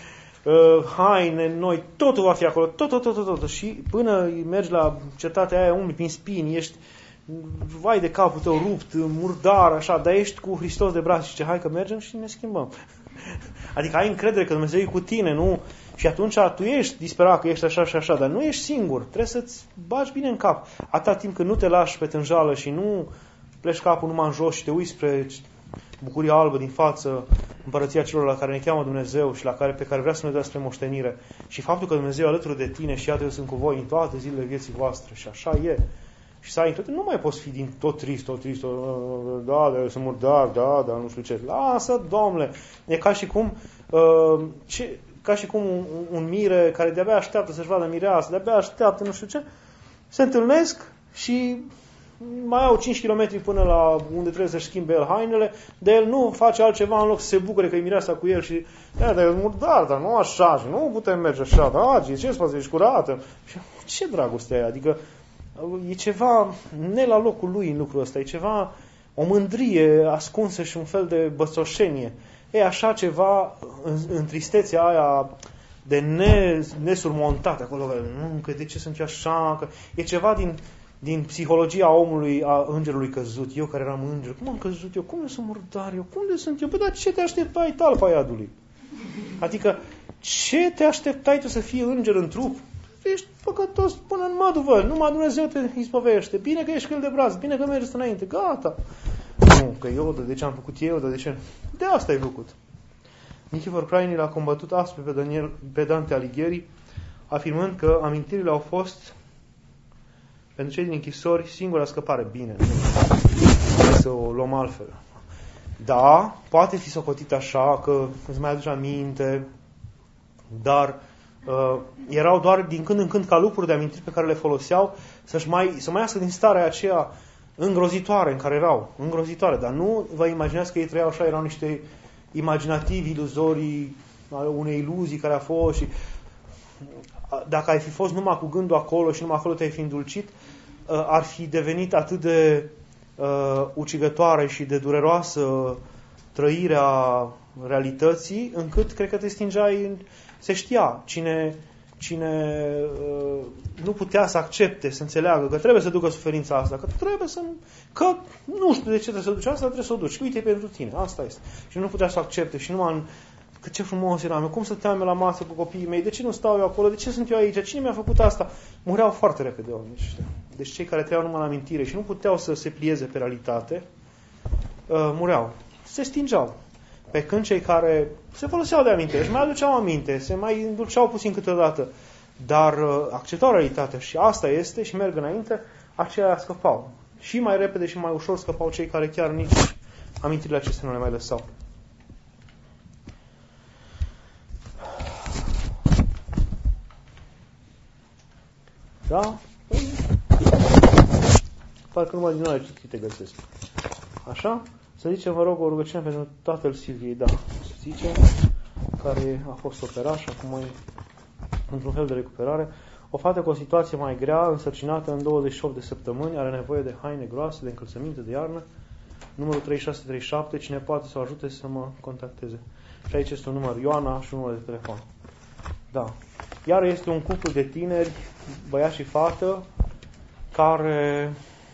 Speaker 1: haine noi, totul va fi acolo, tot, tot, tot, tot, tot. Și până mergi la cetatea aia, umbli prin spini, ești vai de capul tău rupt, murdar, așa, dar ești cu Hristos de braț și zice, hai că mergem și ne schimbăm. Adică ai încredere că Dumnezeu e cu tine, nu? Și atunci tu ești disperat că ești așa și așa, dar nu ești singur. Trebuie să-ți bagi bine în cap. Atâta timp când nu te lași pe tânjală și nu pleci capul numai în jos și te uiți spre bucuria albă din față, împărăția celor la care ne cheamă Dumnezeu și la care, pe care vrea să ne dea spre moștenire. Și faptul că Dumnezeu e alături de tine și iată eu sunt cu voi în toate zilele vieții voastre și așa e. Și să ai tot, nu mai poți fi din tot trist, tot trist, tot, da, dar eu sunt murdar, da, dar nu știu ce. Lasă, Domnule! E ca și cum, uh, ce, ca și cum un, un mire care de-abia așteaptă să-și vadă mireasă, de-abia așteaptă nu știu ce, se întâlnesc și mai au cinci kilometri până la unde trebuie să-și schimbe el hainele, de el nu face altceva în loc să se bucure că e mireasa cu el și da, dar e murdar, dar nu așa, și nu putem merge așa, da, ce îți face, ești curată? Și ce dragoste e aia? Adică e ceva ne la locul lui în lucrul ăsta, e ceva, o mândrie ascunsă și un fel de bățoșenie. E așa ceva în, în tristețea aia de ne, nesurmontat acolo, nu, că de ce sunt eu așa, că e ceva din, din psihologia omului, a îngerului căzut. Eu care eram înger, cum am căzut eu? Cum eu sunt murdar eu? Cum de sunt eu? Păi, dar ce te așteptai, talpa iadului? Adică, ce te așteptai tu să fii înger în trup? Ești păcătos până în măduvă, numai Dumnezeu te izbăvește. Bine că ești câl de braț, bine că mergi înainte, gata. Nu, că eu, de ce am făcut eu, de ce? De asta ai făcut. Nichifor Crainil a combătut aspre pe, Daniel, pe Dante Alighieri, afirmând că amintirile au fost pentru cei din închisori singura scăpare. Bine, trebuie să o luăm altfel. Da, poate fi socotit așa, că îți mai aduce aminte, dar uh, erau doar din când în când ca lucruri de amintiri pe care le foloseau să-și mai, să mai iasă din starea aceea îngrozitoare în care erau. Îngrozitoare, dar nu vă imaginați că ei trăiau așa, erau niște imaginativi, iluzorii, unei iluzii care a fost și dacă ai fi fost numai cu gândul acolo și numai acolo te-ai fi îndulcit, ar fi devenit atât de uh, ucigătoare și de dureroasă trăirea realității, încât cred că te stingeai în... Se știa cine, cine uh, nu putea să accepte, să înțeleagă că trebuie să ducă suferința asta, că trebuie să... că nu știu de ce trebuie să duci asta, trebuie să o duci. Uite, pentru tine, asta este. Și nu putea să accepte și numai în... Că ce frumos eram eu, cum stăteam eu la masă cu copiii mei, de ce nu stau eu acolo, de ce sunt eu aici, cine mi-a făcut asta? Mureau foarte repede oamenii ăștia. Deci cei care trăiau numai în amintire și nu puteau să se plieze pe realitate, uh, mureau. Se stingeau. Pe când cei care se foloseau de amintire, își mai aduceau aminte, se mai îndulceau puțin câteodată, dar uh, acceptau realitatea și asta este și merg înainte, aceia scăpau. Și mai repede și mai ușor scăpau cei care chiar nici amintirile acestea nu le mai lăsau. Da? Parcă numai din alea citite găsesc. Așa? Să zicem, vă rog, o rugăciune pentru tatăl Silviei, da, să zicem, care a fost operat și acum e într-un fel de recuperare. O fată cu o situație mai grea, însărcinată în douăzeci și opt de săptămâni, are nevoie de haine groase, de încălțăminte de iarnă, numărul trei șase trei șapte, cine poate să o ajute să mă contacteze. Și aici este un număr Ioana și un număr de telefon. Da. Iar este un cuplu de tineri, băiat și fată, care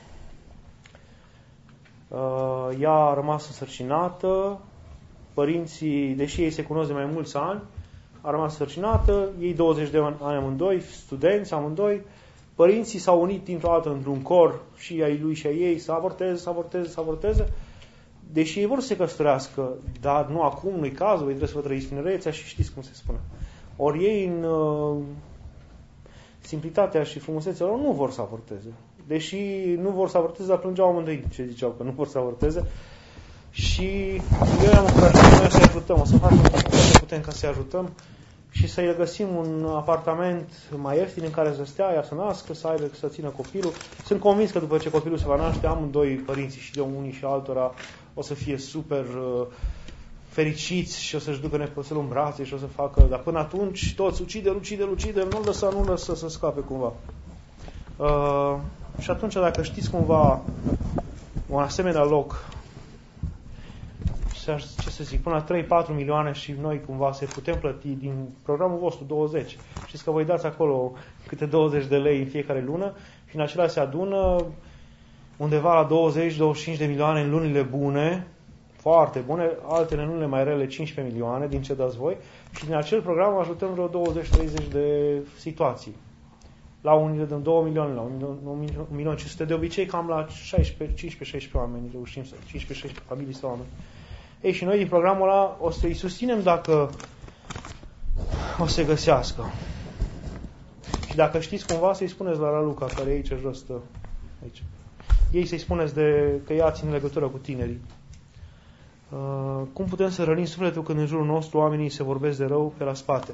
Speaker 1: uh, ea a rămas însărcinată, părinții, deși ei se cunosc de mai mulți ani, a rămas însărcinată, ei douăzeci de ani amândoi, studenți amândoi, părinții s-au unit dintr-o dată într-un cor, și ai lui și ai ei, să avorteze, să avorteze, să avorteze, deși ei vor să se căsătorească, dar nu acum, nu-i cazul, voi trebuie să vă trăiți tinerețea și știți cum se spune. Ori ei, în uh, simplitatea și frumusețea lor, nu vor să avorteze. Deși nu vor să avorteze, dar plângeau amândoi ce ziceau, că nu vor să avorteze. Și eu i-am încurajat noi să-i ajutăm, o să facem ce putem ca să-i ajutăm și să-i găsim un apartament mai ieftin în care să stea, ea să nască, să aibă, să țină copilul. Sunt convins că după ce copilul se va naște, amândoi părinții și de unii și altora o să fie super... Uh, fericiți și o să-și ducă nepoțelul în brațe și o să facă, dar până atunci toți ucide-l, ucide-l, ucide-l, nu-l lăsa, nu-l lăsa să scape cumva. Uh, și atunci dacă știți cumva un asemenea loc ce să zic, până la trei patru milioane și noi cumva să putem plăti din programul vostru douăzeci. Știți că voi dați acolo câte douăzeci de lei în fiecare lună și în acela se adună undeva la douăzeci douăzeci și cinci de milioane în lunile bune, foarte bune, altele în lunile mai rele cincisprezece milioane din ce dați voi și din acel program ajutăm vreo douăzeci treizeci de situații. La unii de două milioane, la un milion cinci sute, de obicei cam la șaisprezece, cincisprezece șaisprezece oameni, reușim să, cincisprezece șaisprezece familii sau oameni. Ei, și noi din programul ăla o să-i susținem dacă o să se găsească. Și dacă știți cumva, să-i spuneți la Raluca, care e aici jos, stă aici. Ei să-i spuneți de, că ea ține legătură cu tinerii. Uh, cum putem să rănim sufletul când în jurul nostru oamenii se vorbesc de rău pe la spate?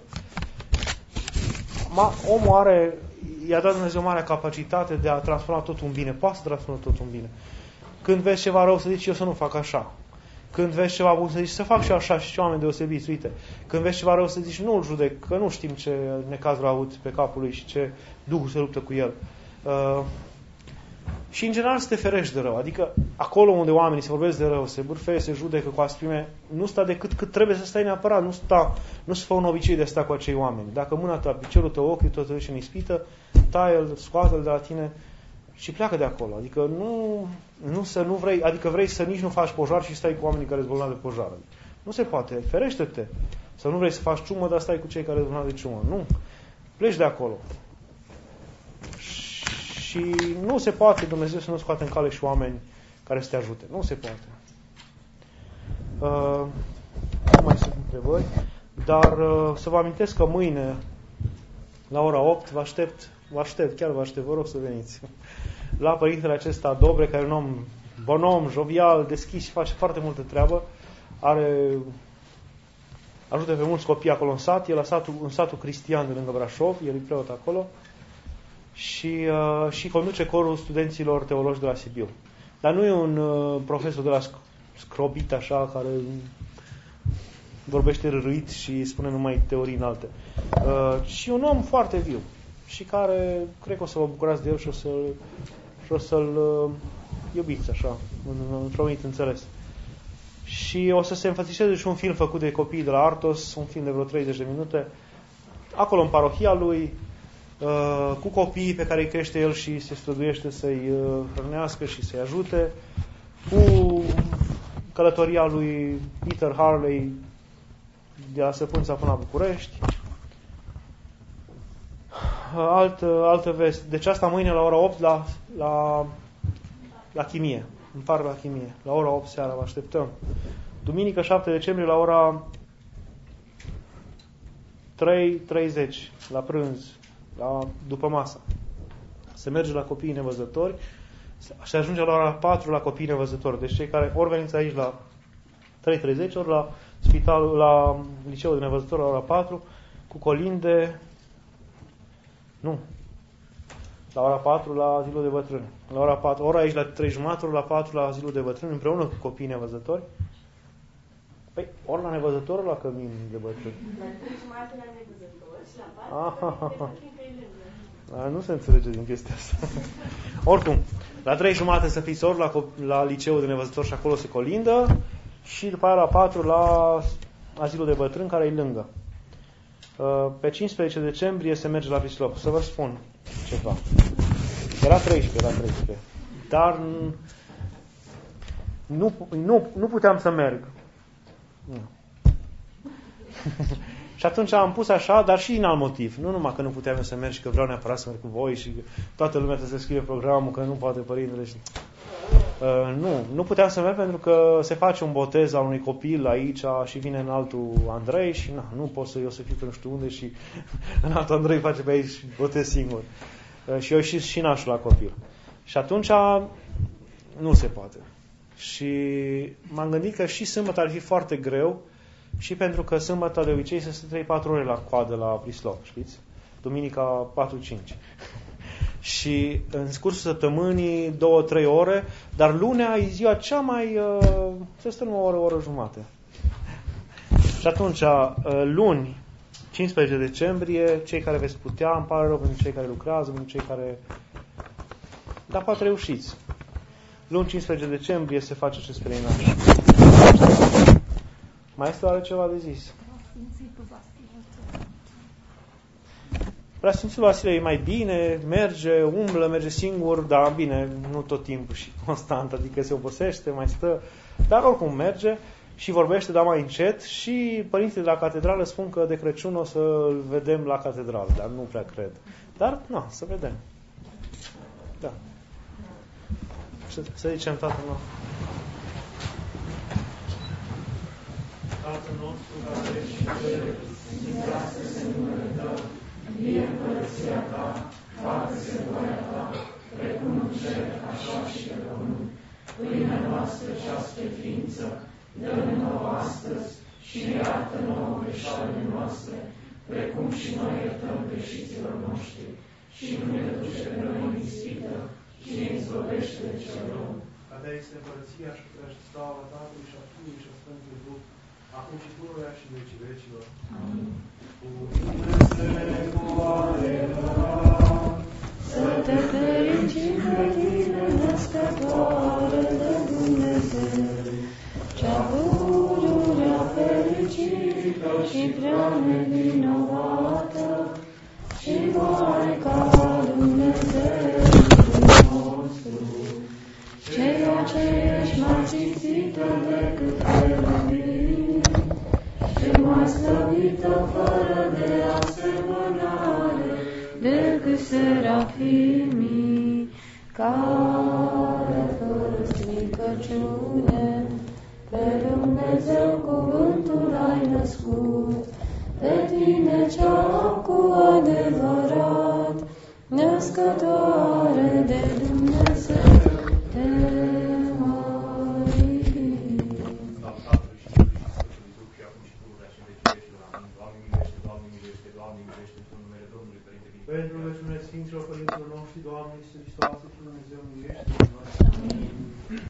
Speaker 1: Ma, omul are, i-a dat Dumnezeu mare capacitate de a transforma totul în bine. Poate să transformă totul în bine. Când vezi ceva rău, să zici, eu să nu fac așa. Când vezi ceva bun, să zici, să fac și așa, și ce oameni deosebiți, uite. Când vezi ceva rău, să zici, nu-l judec, că nu știm ce necazuri a avut pe capul lui și ce Duhul se luptă cu el. Uh, și în general să te ferești de rău. Adică acolo unde oamenii se vorbesc de rău, se bârfeie, se judecă cu asprime, nu sta decât cât trebuie să stai neapărat. Nu sta, nu se fă un obicei de a sta cu acei oameni. Dacă mâna ta, piciorul tău, ochiul tău te duce în ispită, taie-l, scoate-l de la tine și pleacă de acolo. Adică nu, nu, să, nu vrei, adică vrei să nici nu faci pojar și stai cu oamenii care îți bolnavi de pojar. Nu se poate. Ferește-te. Să nu vrei să faci ciumă, dar stai cu cei care îți bolnavi de ciumă. Nu. Pleci de acolo. Și nu se poate Dumnezeu să nu scoate în cale și oameni care să te ajute. Nu se poate. Uh, nu mai sunt întrebări, dar uh, să vă amintesc că mâine, la ora opt, vă aștept, vă aștept, chiar vă aștept, vă rog să veniți. La părintele acesta Dobre, care e un om bonom, jovial, deschis și face foarte multă treabă, are, ajută pe mulți copii acolo în sat, e la satul, în satul Cristian de lângă Brașov, el e preot acolo, și, uh, și conduce corul studenților teologi de la Sibiu. Dar nu e un uh, profesor de la scrobit așa, care vorbește râit și spune numai teorii înalte. Uh, și un om foarte viu și care cred că o să vă bucurați de el și o să-l, și o să-l uh, iubiți așa, într-un anumit înțeles. Și o să se înfățișeze și un film făcut de copii de la Artos, un film de vreo treizeci de minute, acolo în parohia lui, uh, cu copiii pe care îi crește el și se străduiește să-i uh, hrănească și să-i ajute, cu călătoria lui Peter Harley de la Săpânța până la București. Alt, altă veste. Deci asta mâine la ora opt la, la, la chimie. În parc la chimie. La ora opt seara vă așteptăm. Duminică șapte decembrie la ora trei treizeci la prânz, la, după masa. Se merge la copiii nevăzători și ajunge la ora patru la copiii nevăzători. Deci cei care ori veniți aici la trei treizeci, ori la spitalul, la liceul de nevăzători la ora patru, cu colinde. Nu. La ora patru la azilul de bătrâni. La ora patru, ora aici la trei jumătate, ori la patru la azilul de bătrâni, împreună cu copiii nevăzători. Păi, ori la nevăzători, ori la cămin de bătrâni.
Speaker 3: La trei jumătate la nevăzători și la patru
Speaker 1: la nu se înțelege din chestia asta. Oricum, la trei jumate să fiți ori la, la liceul de nevăzători și acolo se colindă, și după aia la patru la azilul de bătrâni care e lângă. Pe cincisprezece decembrie se merge la Prislop. Să vă spun ceva. Era treisprezece, era treisprezece. Dar nu, nu, nu puteam să merg. Nu. Și atunci am pus așa, dar și din alt motiv. Nu numai că nu puteam să merg și că vreau neapărat să merg cu voi și toată lumea trebuie să scrie programul, că nu poate părintele. Și... Uh, nu, nu puteam să merg pentru că se face un botez al unui copil aici și vine în altul Andrei și na, nu pot să eu să fiu pe nu știu unde și în altul Andrei face pe aici botez singur. Uh, și eu și, și nașul la copil. Și atunci nu se poate. Și m-am gândit că și sâmbătă ar fi foarte greu, și pentru că sâmbătă de obicei se stă trei patru ore la coadă la Prislop, știți? Duminica patru cinci. Și în scursul săptămânii două trei ore, dar lunea e ziua cea mai... Uh, se stă numai o oră, o oră jumate. Și atunci, uh, luni, cincisprezece decembrie, cei care veți putea, îmi pare rău pentru cei care lucrează, pentru cei care... Dar poate reușiți. Luni, cincisprezece decembrie, se face acest pelerinaj. Maestru are ceva de zis. Preasfințitul Vasile e mai bine, merge, umblă, merge singur, dar bine, nu tot timpul și constant, adică se obosește, mai stă, dar oricum merge și vorbește, dar mai încet, și părinții de la catedrală spun că de Crăciun o să-l vedem la catedrală, dar nu prea cred. Dar, na, să vedem. Da. Să, să zicem Tatăl nostru. Tatăl nostru, care ești în cer, sfințească-se numele Tău, vie împărăția Ta, facă-se voia Ta, precum în cer, așa și pe pământ. Pâinea noastră cea spre ființă, dă-ne nouă astăzi și ne iartă nouă greșalele noastre, precum și noi iertăm greșiților noștri. Și nu ne duce pe noi în ispită, ci ne izbăvește de cel rău. A Ta este împărăția și puterea și slava Tatălui și a Fiului și a Sfântului Duh, acum și pururea și în vecii vecilor. Amin. Cu Dumnezeu adevărat,
Speaker 4: să te fericim pe tine, născătoare de Dumnezeu, cea pururea fericită și prea nevinovată, și Maica Dumnezeului nostru, ceea ce ești mai cinstită decât cherubini, și mai slăvită fără de asemănare decât serafimii, care fără stricăciune pe Dumnezeu cuvântul ai născut. Pe tine cea cu adevărat, născătoare de Dumnezeu, te mărim.
Speaker 1: Pentru rugăciunile Sfinților Părinților noștri, Doamne Iisuse Hristoase, Dumnezeu miluiește.